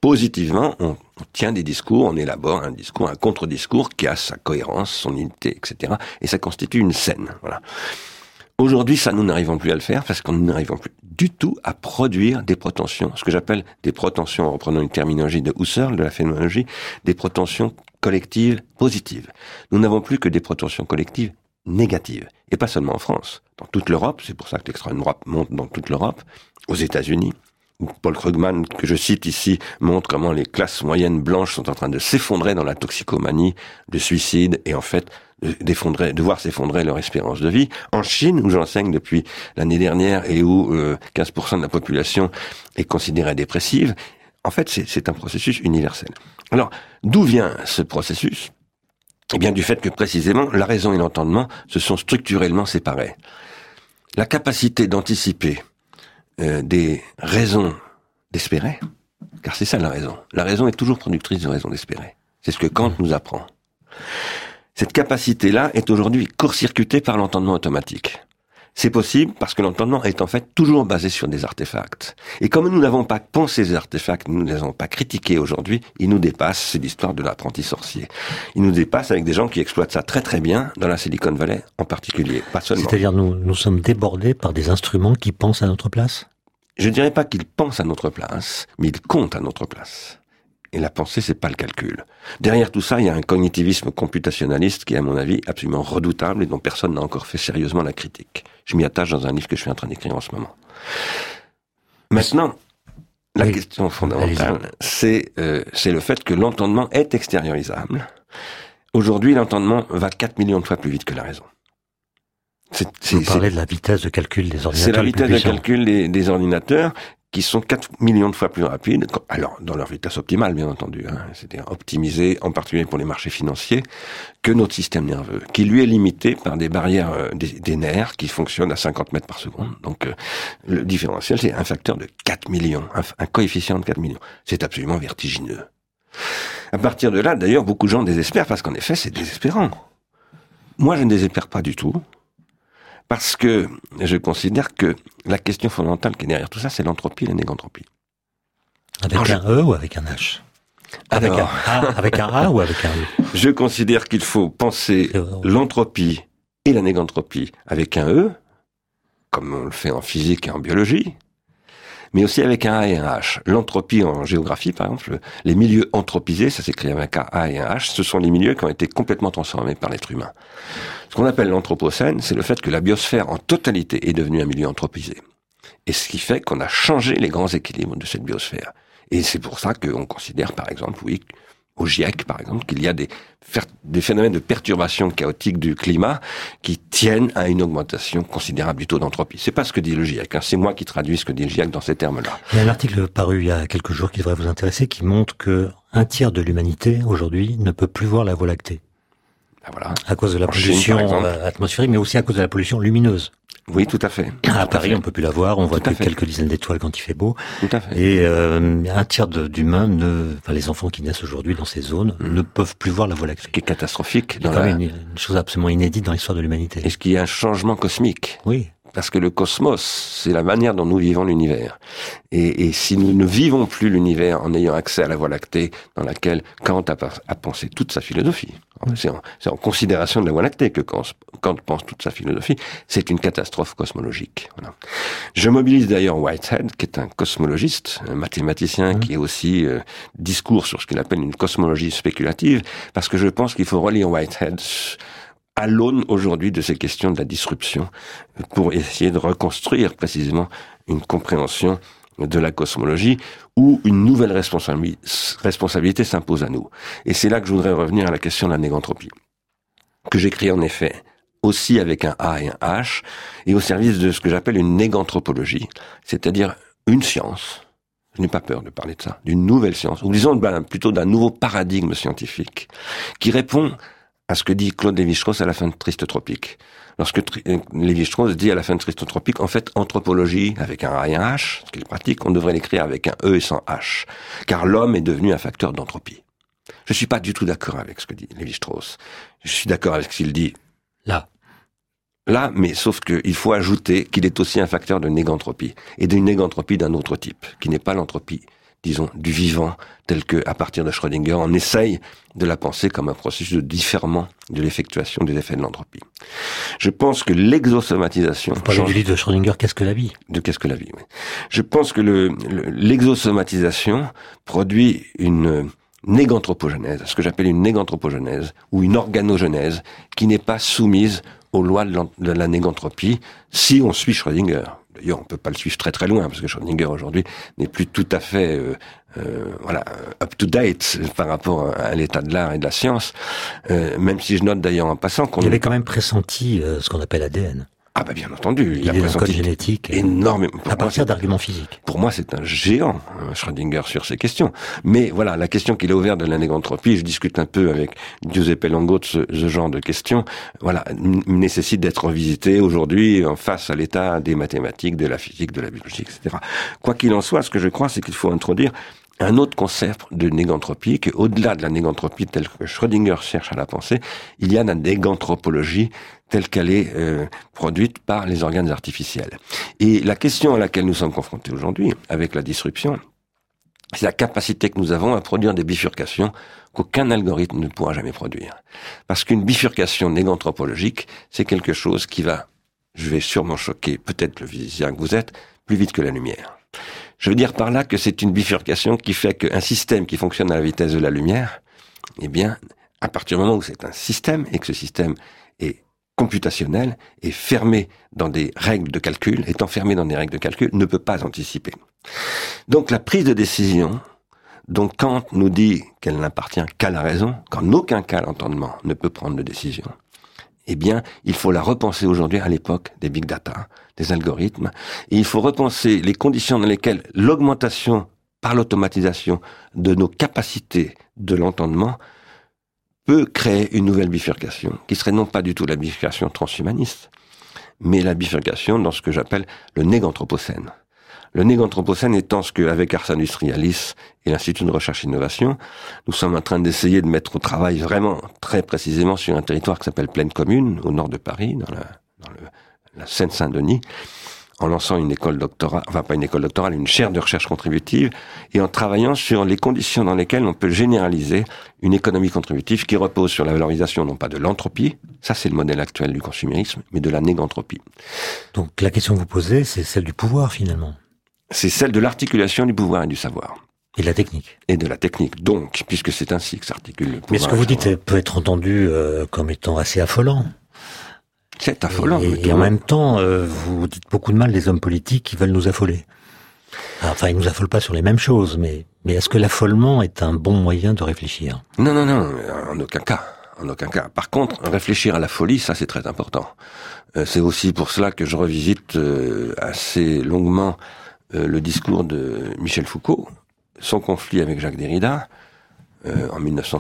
positivement, on tient des discours, on élabore un discours, un contre-discours qui a sa cohérence, son unité, etc. Et ça constitue une scène. Voilà. Aujourd'hui, ça, nous n'arrivons plus à le faire parce que nous n'arrivons plus du tout à produire des protensions, ce que j'appelle des protensions, en reprenant une terminologie de Husserl, de la phénoménologie, des protensions collectives positives. Nous n'avons plus que des protentions collectives négatives. Et pas seulement en France. Dans toute l'Europe, c'est pour ça que l'extrême droite monte dans toute l'Europe, aux États-Unis, où Paul Krugman, que je cite ici, montre comment les classes moyennes blanches sont en train de s'effondrer dans la toxicomanie, de suicide, et en fait, de voir s'effondrer leur espérance de vie. En Chine, où j'enseigne depuis l'année dernière et où 15% de la population est considérée dépressive, en fait, c'est un processus universel. Alors, d'où vient ce processus ? Eh bien, du fait que précisément, la raison et l'entendement se sont structurellement séparés. La capacité d'anticiper des raisons d'espérer, car c'est ça la raison. La raison est toujours productrice de raisons d'espérer. C'est ce que Kant nous apprend. Cette capacité-là est aujourd'hui court-circuitée par l'entendement automatique. C'est possible parce que l'entendement est en fait toujours basé sur des artefacts. Et comme nous n'avons pas pensé ces artefacts, nous ne les avons pas critiqués aujourd'hui, ils nous dépassent, c'est l'histoire de l'apprenti sorcier. Ils nous dépassent avec des gens qui exploitent ça très très bien, dans la Silicon Valley en particulier, pas seulement. C'est-à-dire nous sommes débordés par des instruments qui pensent à notre place ? Je dirais pas qu'ils pensent à notre place, mais ils comptent à notre place. Et la pensée, c'est pas le calcul. Derrière tout ça, il y a un cognitivisme computationnaliste qui est, à mon avis, absolument redoutable et dont personne n'a encore fait sérieusement la critique. Je m'y attache dans un livre que je suis en train d'écrire en ce moment. Maintenant, la question fondamentale, c'est le fait que l'entendement est extériorisable. Aujourd'hui, l'entendement va 4 millions de fois plus vite que la raison. Vous parlez de la vitesse de calcul des ordinateurs. C'est la vitesse de calcul des ordinateurs qui sont 4 millions de fois plus rapides, alors dans leur vitesse optimale bien entendu, c'est-à-dire optimisée en particulier pour les marchés financiers, que notre système nerveux, qui lui est limité par des barrières des nerfs qui fonctionnent à 50 mètres par seconde. Donc le différentiel, c'est un facteur de 4 millions, un coefficient de 4 millions. C'est absolument vertigineux. À partir de là, d'ailleurs, beaucoup de gens désespèrent parce qu'en effet, c'est désespérant. Moi, je ne désespère pas du tout. Parce que je considère que la question fondamentale qui est derrière tout ça, c'est l'entropie et la négantropie. Avec un E ou avec un H ? Avec un A ou avec un E ? Je considère qu'il faut penser l'entropie et la négantropie avec un E, comme on le fait en physique et en biologie, mais aussi avec un A et un H. L'entropie en géographie, par exemple, les milieux anthropisés, ça s'écrit avec un A et un H, ce sont les milieux qui ont été complètement transformés par l'être humain. Ce qu'on appelle l'anthropocène, c'est le fait que la biosphère en totalité est devenue un milieu anthropisé. Et ce qui fait qu'on a changé les grands équilibres de cette biosphère. Et c'est pour ça qu'on considère, par exemple, oui, au GIEC, par exemple, qu'il y a des phénomènes de perturbation chaotique du climat qui tiennent à une augmentation considérable du taux d'entropie. C'est pas ce que dit le GIEC, c'est moi qui traduis ce que dit le GIEC dans ces termes-là. Il y a un article paru il y a quelques jours qui devrait vous intéresser, qui montre que 1/3 de l'humanité, aujourd'hui, ne peut plus voir la Voie lactée. Ben voilà. À cause de la pollution atmosphérique, mais aussi à cause de la pollution lumineuse. Oui, tout à fait. À Paris, on peut plus la voir, on voit que quelques dizaines d'étoiles quand il fait beau. Tout à fait. Et 1/3 d'humains, les enfants qui naissent aujourd'hui dans ces zones, ne peuvent plus voir la Voie lactée. Ce qui est catastrophique. C'est quand même une chose absolument inédite dans l'histoire de l'humanité. Et ce qui est un changement cosmique. Oui. Parce que le cosmos, c'est la manière dont nous vivons l'univers. Et si nous ne vivons plus l'univers en ayant accès à la Voie lactée, dans laquelle Kant a pensé toute sa philosophie, c'est en considération de la Voie lactée que Kant pense toute sa philosophie, c'est une catastrophe cosmologique. Voilà. Je mobilise d'ailleurs Whitehead, qui est un cosmologiste, un mathématicien, qui est aussi discours sur ce qu'il appelle une cosmologie spéculative, parce que je pense qu'il faut relire Whitehead à l'aune aujourd'hui de ces questions de la disruption pour essayer de reconstruire précisément une compréhension de la cosmologie où une nouvelle responsabilité s'impose à nous. Et c'est là que je voudrais revenir à la question de la négantropie, que j'écris en effet aussi avec un A et un H, et au service de ce que j'appelle une néganthropologie, c'est-à-dire une science, je n'ai pas peur de parler de ça, d'une nouvelle science, ou disons plutôt d'un nouveau paradigme scientifique, qui répond à ce que dit Claude Lévi-Strauss à la fin de Triste Tropique. Lorsque Lévi-Strauss dit à la fin de Triste Tropique, en fait, anthropologie, avec un A et un H, ce qu'il pratique, on devrait l'écrire avec un E et sans H, car l'homme est devenu un facteur d'entropie. Je suis pas du tout d'accord avec ce que dit Lévi-Strauss. Je suis d'accord avec ce qu'il dit là, mais sauf qu'il faut ajouter qu'il est aussi un facteur de négantropie, et d'une négantropie d'un autre type, qui n'est pas l'entropie disons, du vivant, tel que, à partir de Schrödinger, on essaye de la penser comme un processus de différement de l'effectuation des effets de l'entropie. Je pense que l'exosomatisation... Vous parlez du livre de Schrödinger, Qu'est-ce que la vie ? De Qu'est-ce que la vie, oui. Je pense que l'exosomatisation produit une néganthropogenèse, ce que j'appelle une néganthropogenèse, ou une organogenèse, qui n'est pas soumise aux lois de la néganthropie, si on suit Schrödinger. D'ailleurs, on peut pas le suivre très très loin, parce que Schrödinger aujourd'hui n'est plus tout à fait up to date par rapport à l'état de l'art et de la science. Même si je note d'ailleurs en passant qu'on... Il avait quand même pressenti ce qu'on appelle l'ADN. Ah bah bien entendu, il a pressenti code génétique énormément. À partir d'arguments physiques. Pour moi, c'est un géant, Schrödinger, sur ces questions. Mais voilà, la question qu'il a ouverte de la néganthropie, je discute un peu avec Giuseppe Longo de ce genre de questions, voilà, nécessite d'être revisité aujourd'hui face à l'état des mathématiques, de la physique, de la biologie, etc. Quoi qu'il en soit, ce que je crois, c'est qu'il faut introduire un autre concept de néganthropie, qu'au-delà de la néganthropie telle que Schrödinger cherche à la penser, il y a la néganthropologie telle qu'elle est produite par les organes artificiels. Et la question à laquelle nous sommes confrontés aujourd'hui, avec la disruption, c'est la capacité que nous avons à produire des bifurcations qu'aucun algorithme ne pourra jamais produire. Parce qu'une bifurcation néganthropologique, c'est quelque chose qui va, je vais sûrement choquer peut-être le physicien que vous êtes, plus vite que la lumière. Je veux dire par là que c'est une bifurcation qui fait qu'un système qui fonctionne à la vitesse de la lumière, eh bien, à partir du moment où c'est un système et que ce système est computationnel et fermé dans des règles de calcul, étant fermé dans des règles de calcul, ne peut pas anticiper. Donc la prise de décision, dont Kant nous dit qu'elle n'appartient qu'à la raison, qu'en aucun cas l'entendement ne peut prendre de décision, eh bien, il faut la repenser aujourd'hui à l'époque des big data, des algorithmes, et il faut repenser les conditions dans lesquelles l'augmentation par l'automatisation de nos capacités de l'entendement peut créer une nouvelle bifurcation, qui serait non pas du tout la bifurcation transhumaniste, mais la bifurcation dans ce que j'appelle le néganthropocène. Le néganthropocène étant ce qu'avec Ars Industrialis et l'Institut de Recherche et Innovation, nous sommes en train d'essayer de mettre au travail vraiment très précisément sur un territoire qui s'appelle Plaine Commune, au nord de Paris, dans la Seine-Saint-Denis, en lançant une école doctorale, enfin pas une école doctorale, une chaire de recherche contributive, et en travaillant sur les conditions dans lesquelles on peut généraliser une économie contributive qui repose sur la valorisation non pas de l'entropie, ça c'est le modèle actuel du consumérisme, mais de la néganthropie. Donc la question que vous posez, c'est celle du pouvoir finalement. C'est celle de l'articulation du pouvoir et du savoir. Et de la technique. Et de la technique, donc, puisque c'est ainsi que s'articule le pouvoir. Mais ce que vous dites peut être entendu comme étant assez affolant. C'est affolant. Et en même temps, vous dites beaucoup de mal des hommes politiques qui veulent nous affoler. Enfin, ils nous affolent pas sur les mêmes choses, mais est-ce que l'affolement est un bon moyen de réfléchir ? Non, en aucun cas. En aucun cas. Par contre, réfléchir à la folie, ça c'est très important. C'est aussi pour cela que je revisite assez longuement le discours de Michel Foucault, son conflit avec Jacques Derrida, en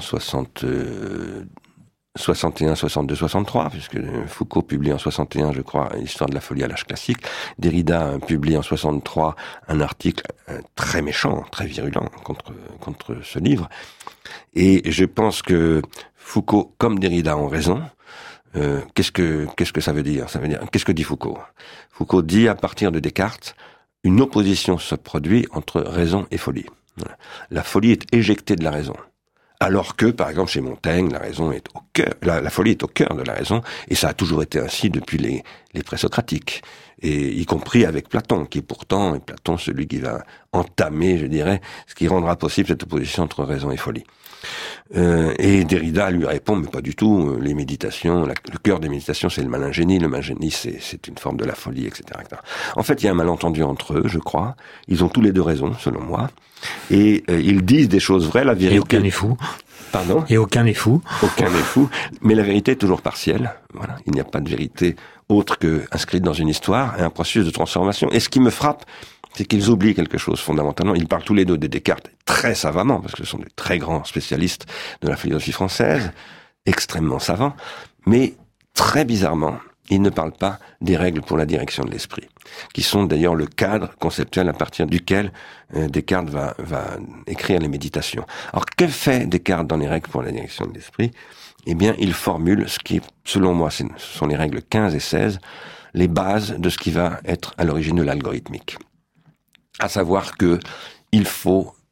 1961, 62, 63, puisque Foucault publie en 61, je crois, L'histoire de la folie à l'âge classique. Derrida publie en 63 un article très méchant, très virulent contre ce livre. Et je pense que Foucault, comme Derrida, ont raison. Qu'est-ce que ça veut dire ? Ça veut dire, qu'est-ce que dit Foucault ? Foucault dit, à partir de Descartes, une opposition se produit entre raison et folie. Voilà. La folie est éjectée de la raison. Alors que, par exemple, chez Montaigne, la raison est au cœur, la folie est au cœur de la raison, et ça a toujours été ainsi depuis les présocratiques, et y compris avec Platon, qui est pourtant, Platon, celui qui va entamer, je dirais, ce qui rendra possible cette opposition entre raison et folie. Et Derrida lui répond, mais pas du tout, les méditations, le cœur des méditations, c'est le malingénie, c'est une forme de la folie, etc., etc. En fait, il y a un malentendu entre eux, je crois, ils ont tous les deux raison, selon moi, et ils disent des choses vraies, la vérité... Et aucun n'est fou. Pardon ? Et aucun n'est fou. Aucun n'est fou, mais la vérité est toujours partielle, voilà, il n'y a pas de vérité autre que inscrite dans une histoire et un processus de transformation, et ce qui me frappe, c'est qu'ils oublient quelque chose fondamentalement. Ils parlent tous les deux de Descartes très savamment, parce que ce sont des très grands spécialistes de la philosophie française, extrêmement savants, mais très bizarrement, ils ne parlent pas des règles pour la direction de l'esprit, qui sont d'ailleurs le cadre conceptuel à partir duquel Descartes va écrire les méditations. Alors, que fait Descartes dans les règles pour la direction de l'esprit ? Eh bien, il formule ce qui, selon moi, ce sont les règles 15 et 16, les bases de ce qui va être à l'origine de l'algorithmique. À savoir que il faut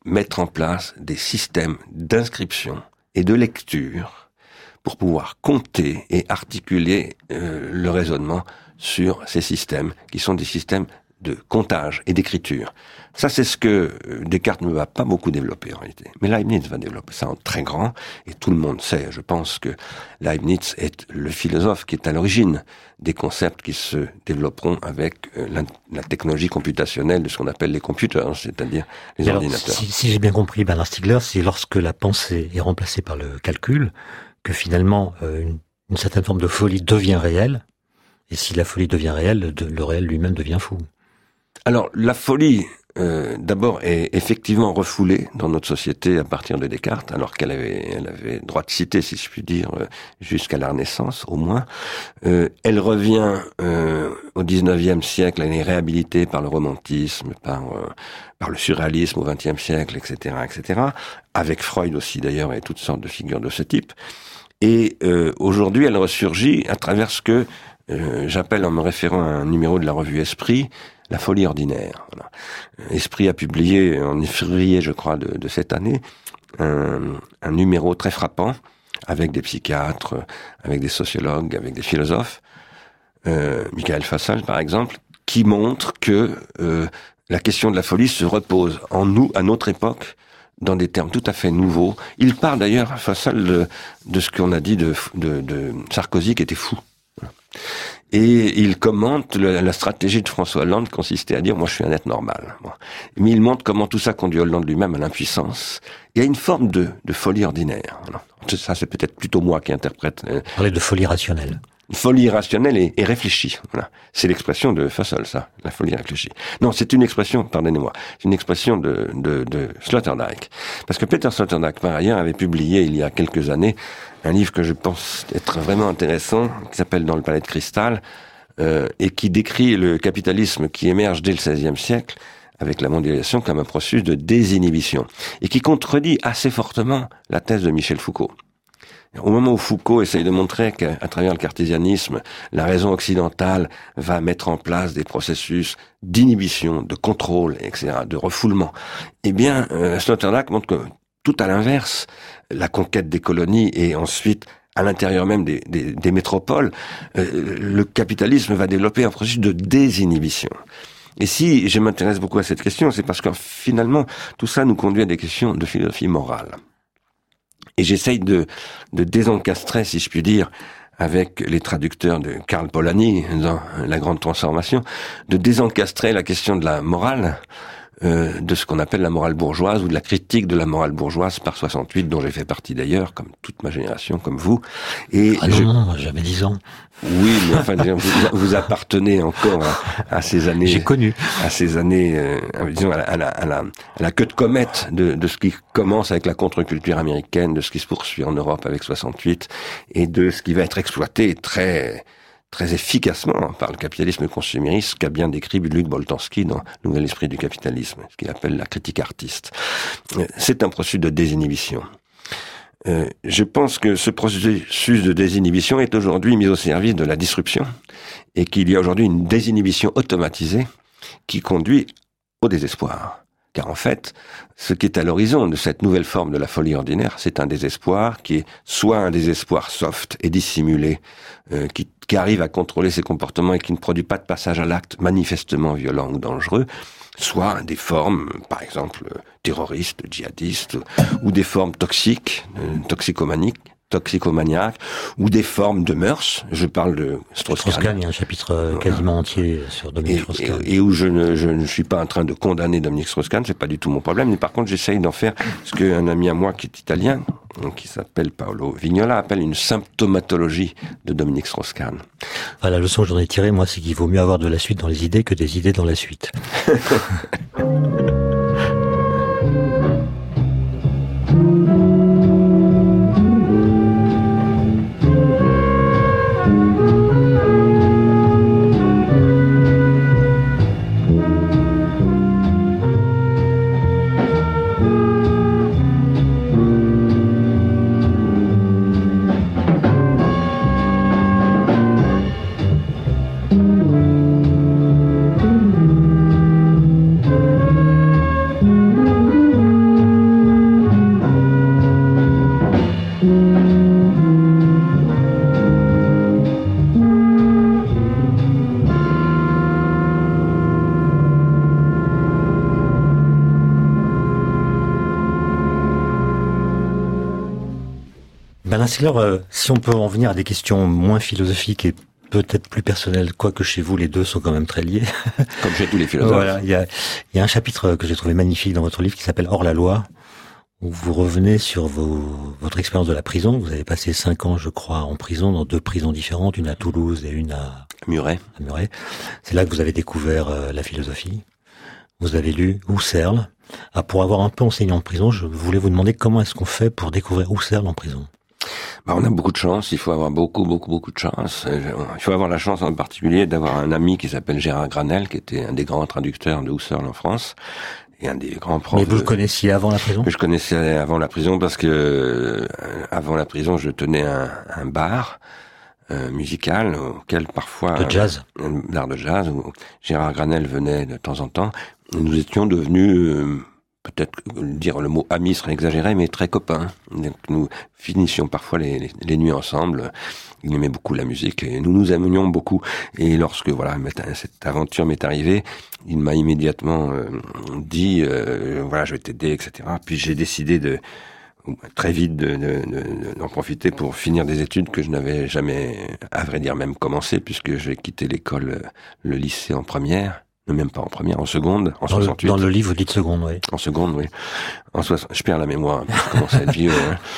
mettre en place des systèmes d'inscription et de lecture pour pouvoir compter et articuler le raisonnement sur ces systèmes qui sont des systèmes de comptage et d'écriture. Ça, c'est ce que Descartes ne va pas beaucoup développer en réalité. Mais Leibniz va développer ça en très grand, et tout le monde sait, je pense, que Leibniz est le philosophe qui est à l'origine des concepts qui se développeront avec la technologie computationnelle de ce qu'on appelle les computers, c'est-à-dire les ordinateurs. Si j'ai bien compris, Bernard Stiegler, c'est lorsque la pensée est remplacée par le calcul que finalement une certaine forme de folie devient réelle, et si la folie devient réelle, le réel lui-même devient fou. Alors, la folie, d'abord, est effectivement refoulée dans notre société à partir de Descartes, alors qu'elle avait droit de cité, si je puis dire, jusqu'à la Renaissance, au moins. Elle revient au XIXe siècle, elle est réhabilitée par le romantisme, par le surréalisme au XXe siècle, etc., etc., avec Freud aussi, d'ailleurs, et toutes sortes de figures de ce type. Et aujourd'hui, elle ressurgit à travers ce que j'appelle, en me référant à un numéro de la revue Esprit, la folie ordinaire. Voilà. Esprit a publié en février, je crois, de cette année, un numéro très frappant avec des psychiatres, avec des sociologues, avec des philosophes, Michael Fassal par exemple, qui montre que la question de la folie se repose en nous, à notre époque, dans des termes tout à fait nouveaux. Il parle d'ailleurs, Fassal, de ce qu'on a dit de Sarkozy qui était fou. Et il commente la stratégie de François Hollande qui consistait à dire « moi je suis un être normal ». Mais il montre comment tout ça conduit Hollande lui-même à l'impuissance. Il y a une forme de folie ordinaire. Ça c'est peut-être plutôt moi qui interprète. Parler de folie rationnelle. Une folie rationnelle et réfléchie. Voilà. C'est l'expression de Fassel, ça, la folie réfléchie. Non, c'est une expression, pardonnez-moi, c'est une expression de Sloterdijk. Parce que Peter Sloterdijk, par ailleurs, avait publié il y a quelques années un livre que je pense être vraiment intéressant, qui s'appelle Dans le palais de cristal, et qui décrit le capitalisme qui émerge dès le XVIe siècle, avec la mondialisation, comme un processus de désinhibition, et qui contredit assez fortement la thèse de Michel Foucault. Au moment où Foucault essaye de montrer qu'à travers le cartésianisme, la raison occidentale va mettre en place des processus d'inhibition, de contrôle, etc., de refoulement, eh bien, Sloterdijk montre que tout à l'inverse, la conquête des colonies et ensuite à l'intérieur même des métropoles, le capitalisme va développer un processus de désinhibition. Et si je m'intéresse beaucoup à cette question, c'est parce que finalement, tout ça nous conduit à des questions de philosophie morale. Et j'essaye de désencastrer, si je puis dire, avec les traducteurs de Karl Polanyi dans La Grande Transformation, de désencastrer la question de la morale, de ce qu'on appelle la morale bourgeoise ou de la critique de la morale bourgeoise par 68, dont j'ai fait partie d'ailleurs, comme toute ma génération, comme vous. Et non, j'avais 10 ans. Oui, mais enfin, vous appartenez encore à ces années. J'ai connu. À ces années, disons, à la queue de comète de ce qui commence avec la contre-culture américaine, de ce qui se poursuit en Europe avec 68, et de ce qui va être exploité très efficacement par le capitalisme consumériste qu'a bien décrit Luc Boltanski dans Nouvel esprit du capitalisme, ce qu'il appelle la critique artiste. C'est un processus de désinhibition. Je pense que ce processus de désinhibition est aujourd'hui mis au service de la disruption et qu'il y a aujourd'hui une désinhibition automatisée qui conduit au désespoir. Car en fait, ce qui est à l'horizon de cette nouvelle forme de la folie ordinaire, c'est un désespoir qui est soit un désespoir soft et dissimulé, qui arrive à contrôler ses comportements et qui ne produit pas de passage à l'acte manifestement violent ou dangereux, soit des formes, par exemple, terroristes, djihadistes, ou des formes toxiques, toxicomaniaques, ou des formes de mœurs. Je parle de Strauss-Kahn. Il y a un chapitre quasiment entier sur Dominique Strauss-Kahn. Et où je ne suis pas en train de condamner Dominique Strauss-Kahn, c'est pas du tout mon problème, mais par contre j'essaye d'en faire ce qu'un ami à moi qui est italien, qui s'appelle Paolo Vignola, appelle une symptomatologie de Dominique Strauss-Kahn. Enfin, la leçon que j'en ai tirée, moi, c'est qu'il vaut mieux avoir de la suite dans les idées que des idées dans la suite. Bernard Stiegler, si on peut en venir à des questions moins philosophiques et peut-être plus personnelles, quoique chez vous les deux sont quand même très liés. Comme chez tous les philosophes. Voilà, il y a un chapitre que j'ai trouvé magnifique dans votre livre qui s'appelle Hors la loi, où vous revenez sur votre expérience de la prison. Vous avez passé 5 ans, je crois, en prison, dans 2 prisons différentes, une à Toulouse et une à Muret. C'est là que vous avez découvert la philosophie. Vous avez lu Husserl. Pour avoir un peu enseigné en prison, je voulais vous demander comment est-ce qu'on fait pour découvrir Husserl en prison. On a beaucoup de chance, il faut avoir beaucoup de chance. Il faut avoir la chance en particulier d'avoir un ami qui s'appelle Gérard Granel, qui était un des grands traducteurs de Husserl en France. Et un des grands profs. Mais vous le connaissiez avant la prison? Je connaissais avant la prison parce que avant la prison, je tenais un bar musical auquel parfois de jazz, un bar de jazz où Gérard Granel venait de temps en temps. Nous étions devenus peut-être dire le mot amis serait exagéré, mais très copains. Donc, nous finissions parfois les nuits ensemble. Il aimait beaucoup la musique et nous nous aimions beaucoup. Et lorsque cette aventure m'est arrivée, il m'a immédiatement dit je vais t'aider, etc. Puis j'ai décidé très vite d'en profiter pour finir des études que je n'avais jamais, à vrai dire, même commencé, puisque j'ai quitté l'école, le lycée en première. Même pas en première, en seconde, en 68. Dans le livre, vous dites seconde, oui. En seconde, oui. Je perds la mémoire, je commence à être vieux.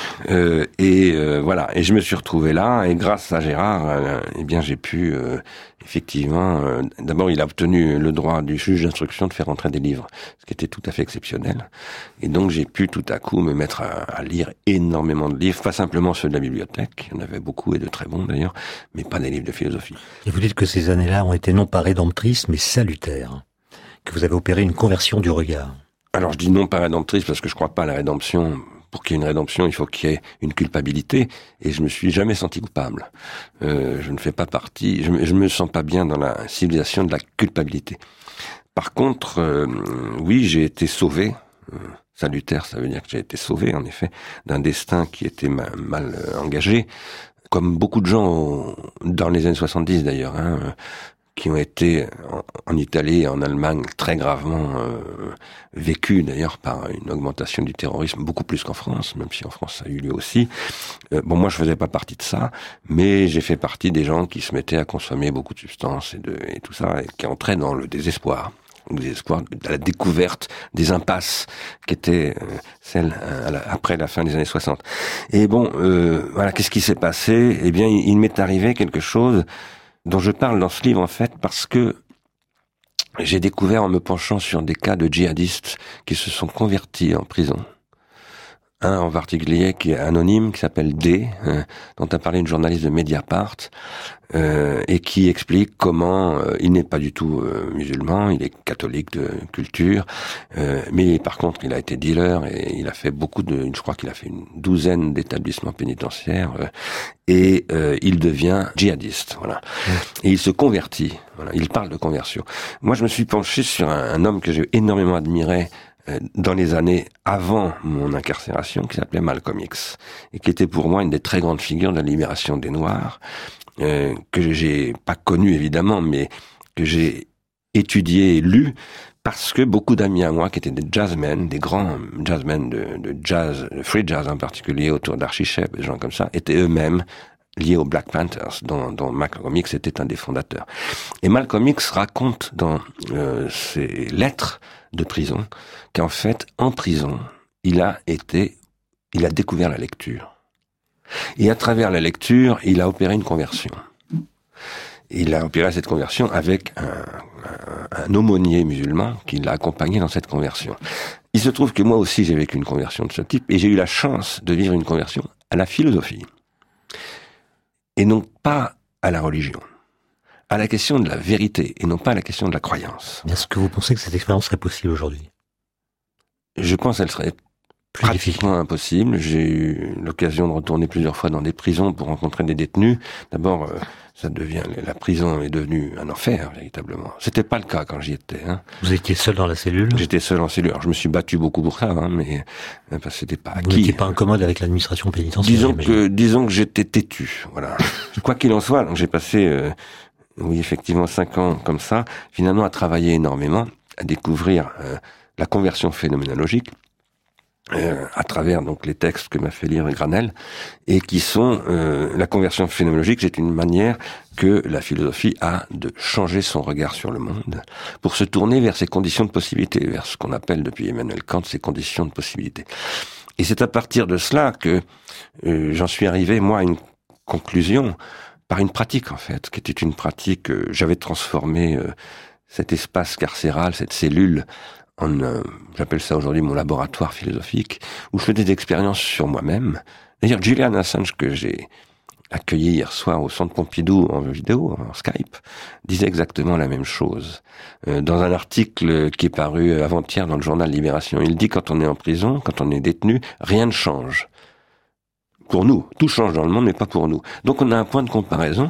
Voilà. Et je me suis retrouvé là, et grâce à Gérard, j'ai pu, effectivement, d'abord, il a obtenu le droit du juge d'instruction de faire entrer des livres, ce qui était tout à fait exceptionnel. Et donc, j'ai pu tout à coup me mettre à lire énormément de livres, pas simplement ceux de la bibliothèque, il y en avait beaucoup et de très bons d'ailleurs, mais pas des livres de philosophie. Et vous dites que ces années-là ont été non pas rédemptrices, mais salutaires, que vous avez opéré une conversion du regard. Alors, je dis non pas rédemptrice parce que je crois pas à la rédemption. Pour qu'il y ait une rédemption, il faut qu'il y ait une culpabilité, et je me suis jamais senti coupable. Je ne fais pas partie, je me sens pas bien dans la civilisation de la culpabilité. Par contre, oui, j'ai été sauvé. Salutaire, ça veut dire que j'ai été sauvé, en effet, d'un destin qui était mal engagé, comme beaucoup de gens dans les années 70 d'ailleurs, qui ont été en Italie et en Allemagne très gravement vécus d'ailleurs par une augmentation du terrorisme, beaucoup plus qu'en France, même si en France ça a eu lieu aussi. Moi je faisais pas partie de ça, mais j'ai fait partie des gens qui se mettaient à consommer beaucoup de substances et tout ça, et qui entraient dans le désespoir de la découverte des impasses qui étaient celles après la fin des années 60. Et qu'est-ce qui s'est passé? Eh bien, il m'est arrivé quelque chose dont je parle dans ce livre, en fait, parce que j'ai découvert en me penchant sur des cas de djihadistes qui se sont convertis en prison. Un en particulier qui est anonyme, qui s'appelle D, dont a parlé une journaliste de Mediapart, et qui explique comment il n'est pas du tout musulman, il est catholique de culture, mais par contre il a été dealer et il a fait je crois qu'il a fait une 12aine d'établissements pénitentiaires, et il devient djihadiste, voilà. Et il se convertit, voilà. Il parle de conversion. Moi je me suis penché sur un homme que j'ai énormément admiré dans les années avant mon incarcération, qui s'appelait Malcolm X, et qui était pour moi une des très grandes figures de la libération des Noirs, que j'ai pas connu évidemment, mais que j'ai étudié et lu, parce que beaucoup d'amis à moi, qui étaient des jazzmen, des grands jazzmen de jazz, de free jazz en particulier, autour d'Archie Shepp, des gens comme ça, étaient eux-mêmes liés aux Black Panthers, dont Malcolm X était un des fondateurs. Et Malcolm X raconte dans ses lettres de prison qu'en fait, en prison, il a découvert la lecture. Et à travers la lecture, il a opéré une conversion. Il a opéré cette conversion avec un aumônier musulman qui l'a accompagné dans cette conversion. Il se trouve que moi aussi, j'ai vécu une conversion de ce type, et j'ai eu la chance de vivre une conversion à la philosophie. Et non pas à la religion. À la question de la vérité, et non pas à la question de la croyance. Est-ce que vous pensez que cette expérience serait possible aujourd'hui? Je pense qu'elle serait pratiquement impossible. J'ai eu l'occasion de retourner plusieurs fois dans des prisons pour rencontrer des détenus. D'abord, la prison est devenue un enfer, véritablement. C'était pas le cas quand j'y étais. Vous étiez seul dans la cellule? J'étais seul en cellule. Alors, je me suis battu beaucoup pour ça, mais parce que c'était pas acquis. Vous n'étiez pas incommode avec l'administration pénitentiaire? Disons que j'étais têtu, voilà. Quoi qu'il en soit, donc j'ai passé, effectivement 5 ans comme ça, finalement à travailler énormément, à découvrir la conversion phénoménologique. à travers donc les textes que m'a fait lire Granel, et qui sont la conversion phénoménologique. C'est une manière que la philosophie a de changer son regard sur le monde pour se tourner vers ses conditions de possibilité, vers ce qu'on appelle depuis Emmanuel Kant ses conditions de possibilité. Et c'est à partir de cela que j'en suis arrivé, moi, à une conclusion par une pratique, en fait, qui était une pratique, j'avais transformé cet espace carcéral, cette cellule, j'appelle ça aujourd'hui mon laboratoire philosophique, où je fais des expériences sur moi-même. D'ailleurs, Julian Assange, que j'ai accueilli hier soir au Centre Pompidou en vidéo, en Skype, disait exactement la même chose. Dans un article qui est paru avant-hier dans le journal Libération, il dit quand on est en prison, quand on est détenu, rien ne change. Pour nous, tout change dans le monde, mais pas pour nous. Donc on a un point de comparaison.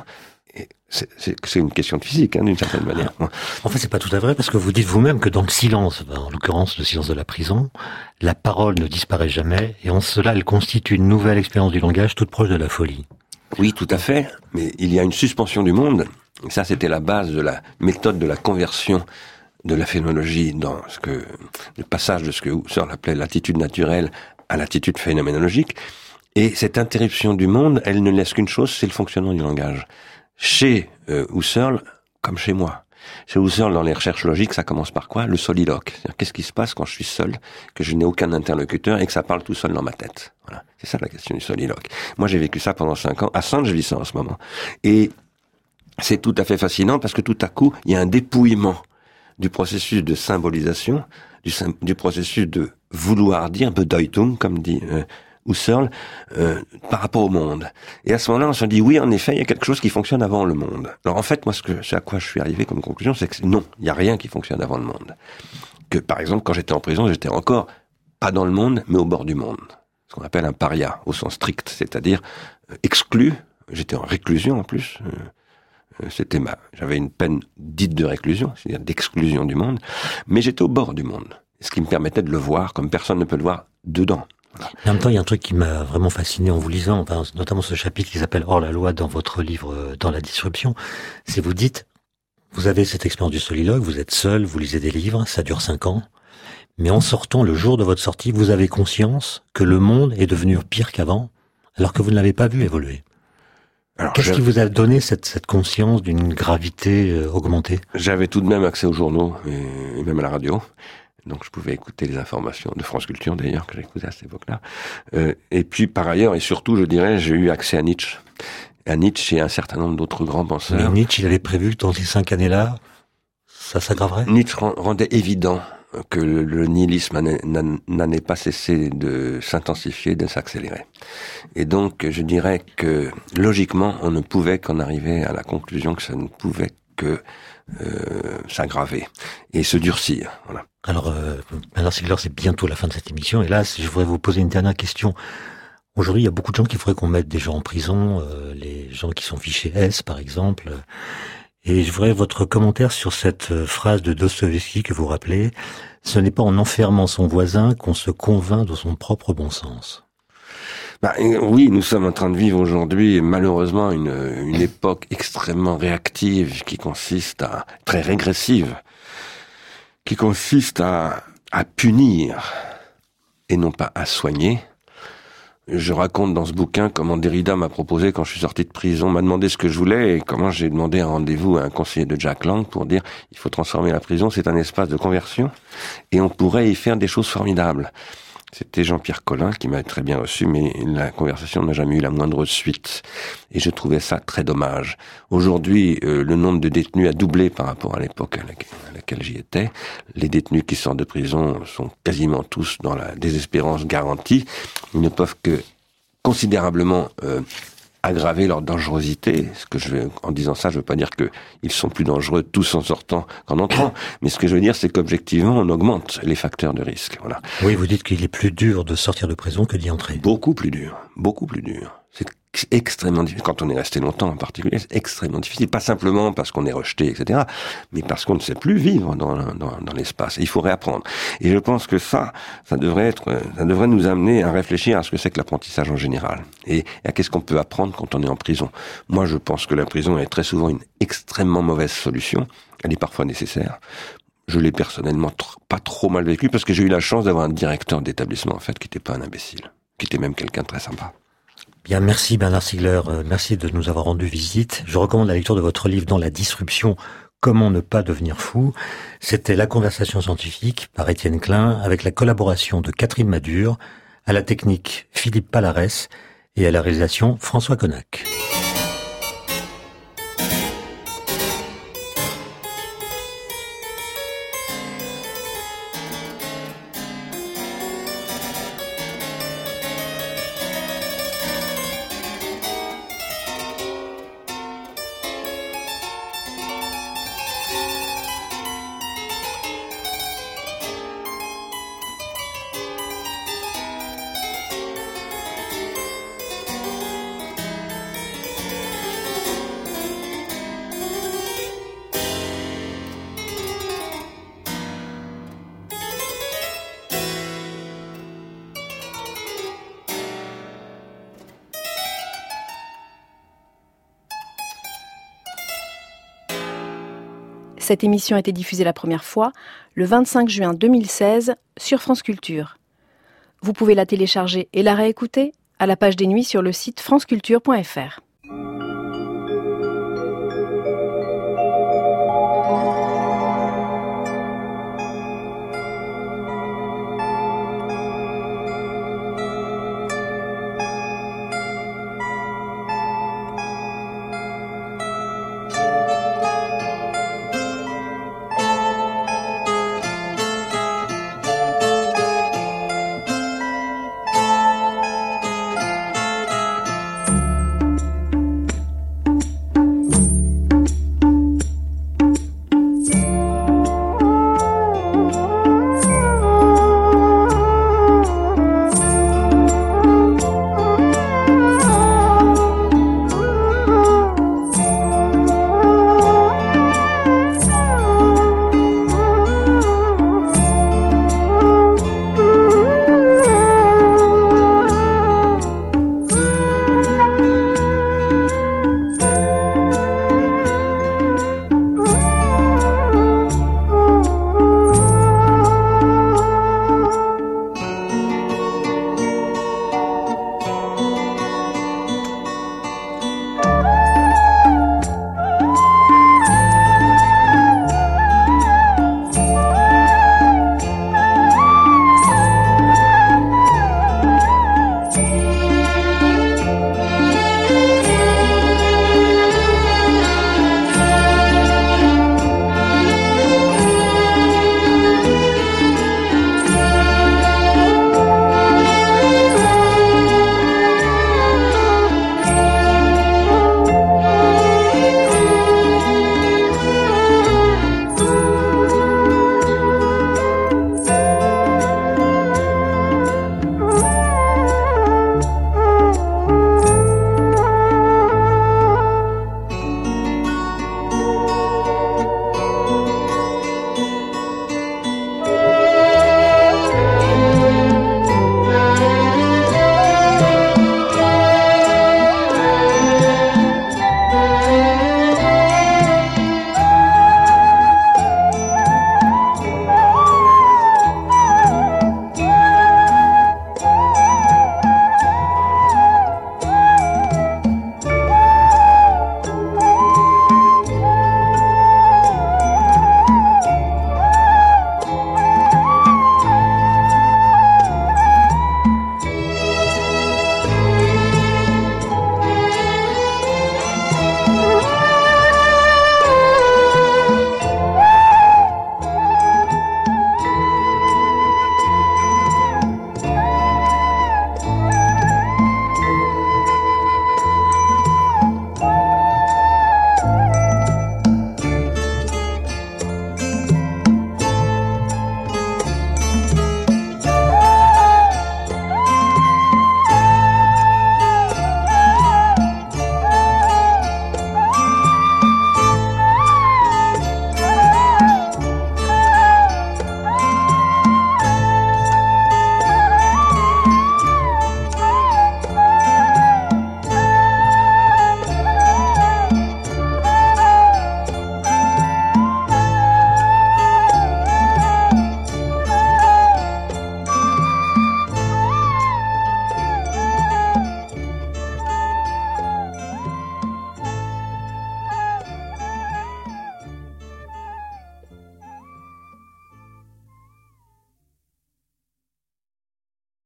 C'est une question de physique, d'une certaine manière. En fait, c'est pas tout à vrai, parce que vous dites vous-même que dans le silence, en l'occurrence le silence de la prison, la parole ne disparaît jamais, et en cela, elle constitue une nouvelle expérience du langage toute proche de la folie. Oui, tout à fait, mais il y a une suspension du monde, et ça c'était la base de la méthode de la conversion de la phénoménologie dans le passage de ce que Husserl appelait l'attitude naturelle à l'attitude phénoménologique, et cette interruption du monde, elle ne laisse qu'une chose, c'est le fonctionnement du langage. Chez Husserl, comme chez moi. Chez Husserl, dans les recherches logiques, ça commence par quoi? Le soliloque. C'est-à-dire, qu'est-ce qui se passe quand je suis seul, que je n'ai aucun interlocuteur et que ça parle tout seul dans ma tête? Voilà. C'est ça la question du soliloque. Moi, j'ai vécu ça pendant 5 ans. À Sand, je vis ça en ce moment. Et c'est tout à fait fascinant parce que tout à coup, il y a un dépouillement du processus de symbolisation, du processus de vouloir dire, Bedeutung, comme dit Husserl, par rapport au monde. Et à ce moment-là, on se dit, oui, en effet, il y a quelque chose qui fonctionne avant le monde. Alors en fait, moi, ce à quoi je suis arrivé comme conclusion, c'est que non, il n'y a rien qui fonctionne avant le monde. Que, par exemple, quand j'étais en prison, j'étais encore pas dans le monde, mais au bord du monde. Ce qu'on appelle un paria, au sens strict, c'est-à-dire exclu. J'étais en réclusion, en plus. J'avais une peine dite de réclusion, c'est-à-dire d'exclusion du monde, mais j'étais au bord du monde. Ce qui me permettait de le voir comme personne ne peut le voir dedans. En même temps, il y a un truc qui m'a vraiment fasciné en vous lisant, notamment ce chapitre qui s'appelle Hors la loi dans votre livre Dans la disruption. C'est vous dites, vous avez cette expérience du soliloque, vous êtes seul, vous lisez des livres, ça dure 5 ans, mais en sortant, le jour de votre sortie, vous avez conscience que le monde est devenu pire qu'avant, alors que vous ne l'avez pas vu évoluer. Alors, qu'est-ce qui vous a donné cette conscience d'une gravité augmentée? J'avais tout de même accès aux journaux et même à la radio. Donc je pouvais écouter les informations de France Culture d'ailleurs, que j'écoutais à cette époque-là. Et puis par ailleurs, et surtout je dirais, j'ai eu accès à Nietzsche. À Nietzsche et à un certain nombre d'autres grands penseurs. Mais Nietzsche, il avait prévu que dans ces 5 années-là, ça s'aggraverait? Nietzsche rendait évident que le nihilisme n'allait pas cesser de s'intensifier, de s'accélérer. Et donc je dirais que logiquement, on ne pouvait qu'en arriver à la conclusion que ça ne pouvait que s'aggraver et se durcir. Voilà. Alors, c'est bientôt la fin de cette émission, et là, je voudrais vous poser une dernière question. Aujourd'hui, il y a beaucoup de gens qui voudraient qu'on mette des gens en prison, les gens qui sont fichés S, par exemple. Et je voudrais votre commentaire sur cette phrase de Dostoïevski que vous rappelez. Ce n'est pas en enfermant son voisin qu'on se convainc de son propre bon sens. Oui, nous sommes en train de vivre aujourd'hui, malheureusement, une époque extrêmement réactive très régressive, qui consiste à punir et non pas à soigner. Je raconte dans ce bouquin comment Derrida m'a proposé, quand je suis sorti de prison, m'a demandé ce que je voulais et comment j'ai demandé un rendez-vous à un conseiller de Jack Lang pour dire il faut transformer la prison, c'est un espace de conversion et on pourrait y faire des choses formidables. C'était Jean-Pierre Collin qui m'avait très bien reçu, mais la conversation n'a jamais eu la moindre suite. Et je trouvais ça très dommage. Aujourd'hui, le nombre de détenus a doublé par rapport à l'époque à laquelle j'y étais. Les détenus qui sortent de prison sont quasiment tous dans la désespérance garantie. Ils ne peuvent que considérablement aggraver leur dangerosité. En disant ça, je veux pas dire qu'ils sont plus dangereux tous en sortant qu'en entrant, mais ce que je veux dire, c'est qu'objectivement, on augmente les facteurs de risque. Voilà. Oui, vous dites qu'il est plus dur de sortir de prison que d'y entrer. Beaucoup plus dur, beaucoup plus dur. C'est extrêmement difficile. Quand on est resté longtemps en particulier, c'est extrêmement difficile. Pas simplement parce qu'on est rejeté, etc., mais parce qu'on ne sait plus vivre dans l'espace. Et il faut réapprendre. Et je pense que ça devrait nous amener à réfléchir à ce que c'est que l'apprentissage en général. Et à qu'est-ce qu'on peut apprendre quand on est en prison. Moi, je pense que la prison est très souvent une extrêmement mauvaise solution. Elle est parfois nécessaire. je l'ai personnellement pas trop mal vécu parce que j'ai eu la chance d'avoir un directeur d'établissement en fait qui n'était pas un imbécile, qui était même quelqu'un de très sympa. Bien, merci Bernard Stiegler, merci de nous avoir rendu visite. Je recommande la lecture de votre livre Dans la disruption, comment ne pas devenir fou. C'était La Conversation scientifique par Étienne Klein avec la collaboration de Catherine Madure, à la technique Philippe Palarès et à la réalisation François Connac. Cette émission a été diffusée la première fois le 25 juin 2016 sur France Culture. Vous pouvez la télécharger et la réécouter à la page des nuits sur le site franceculture.fr.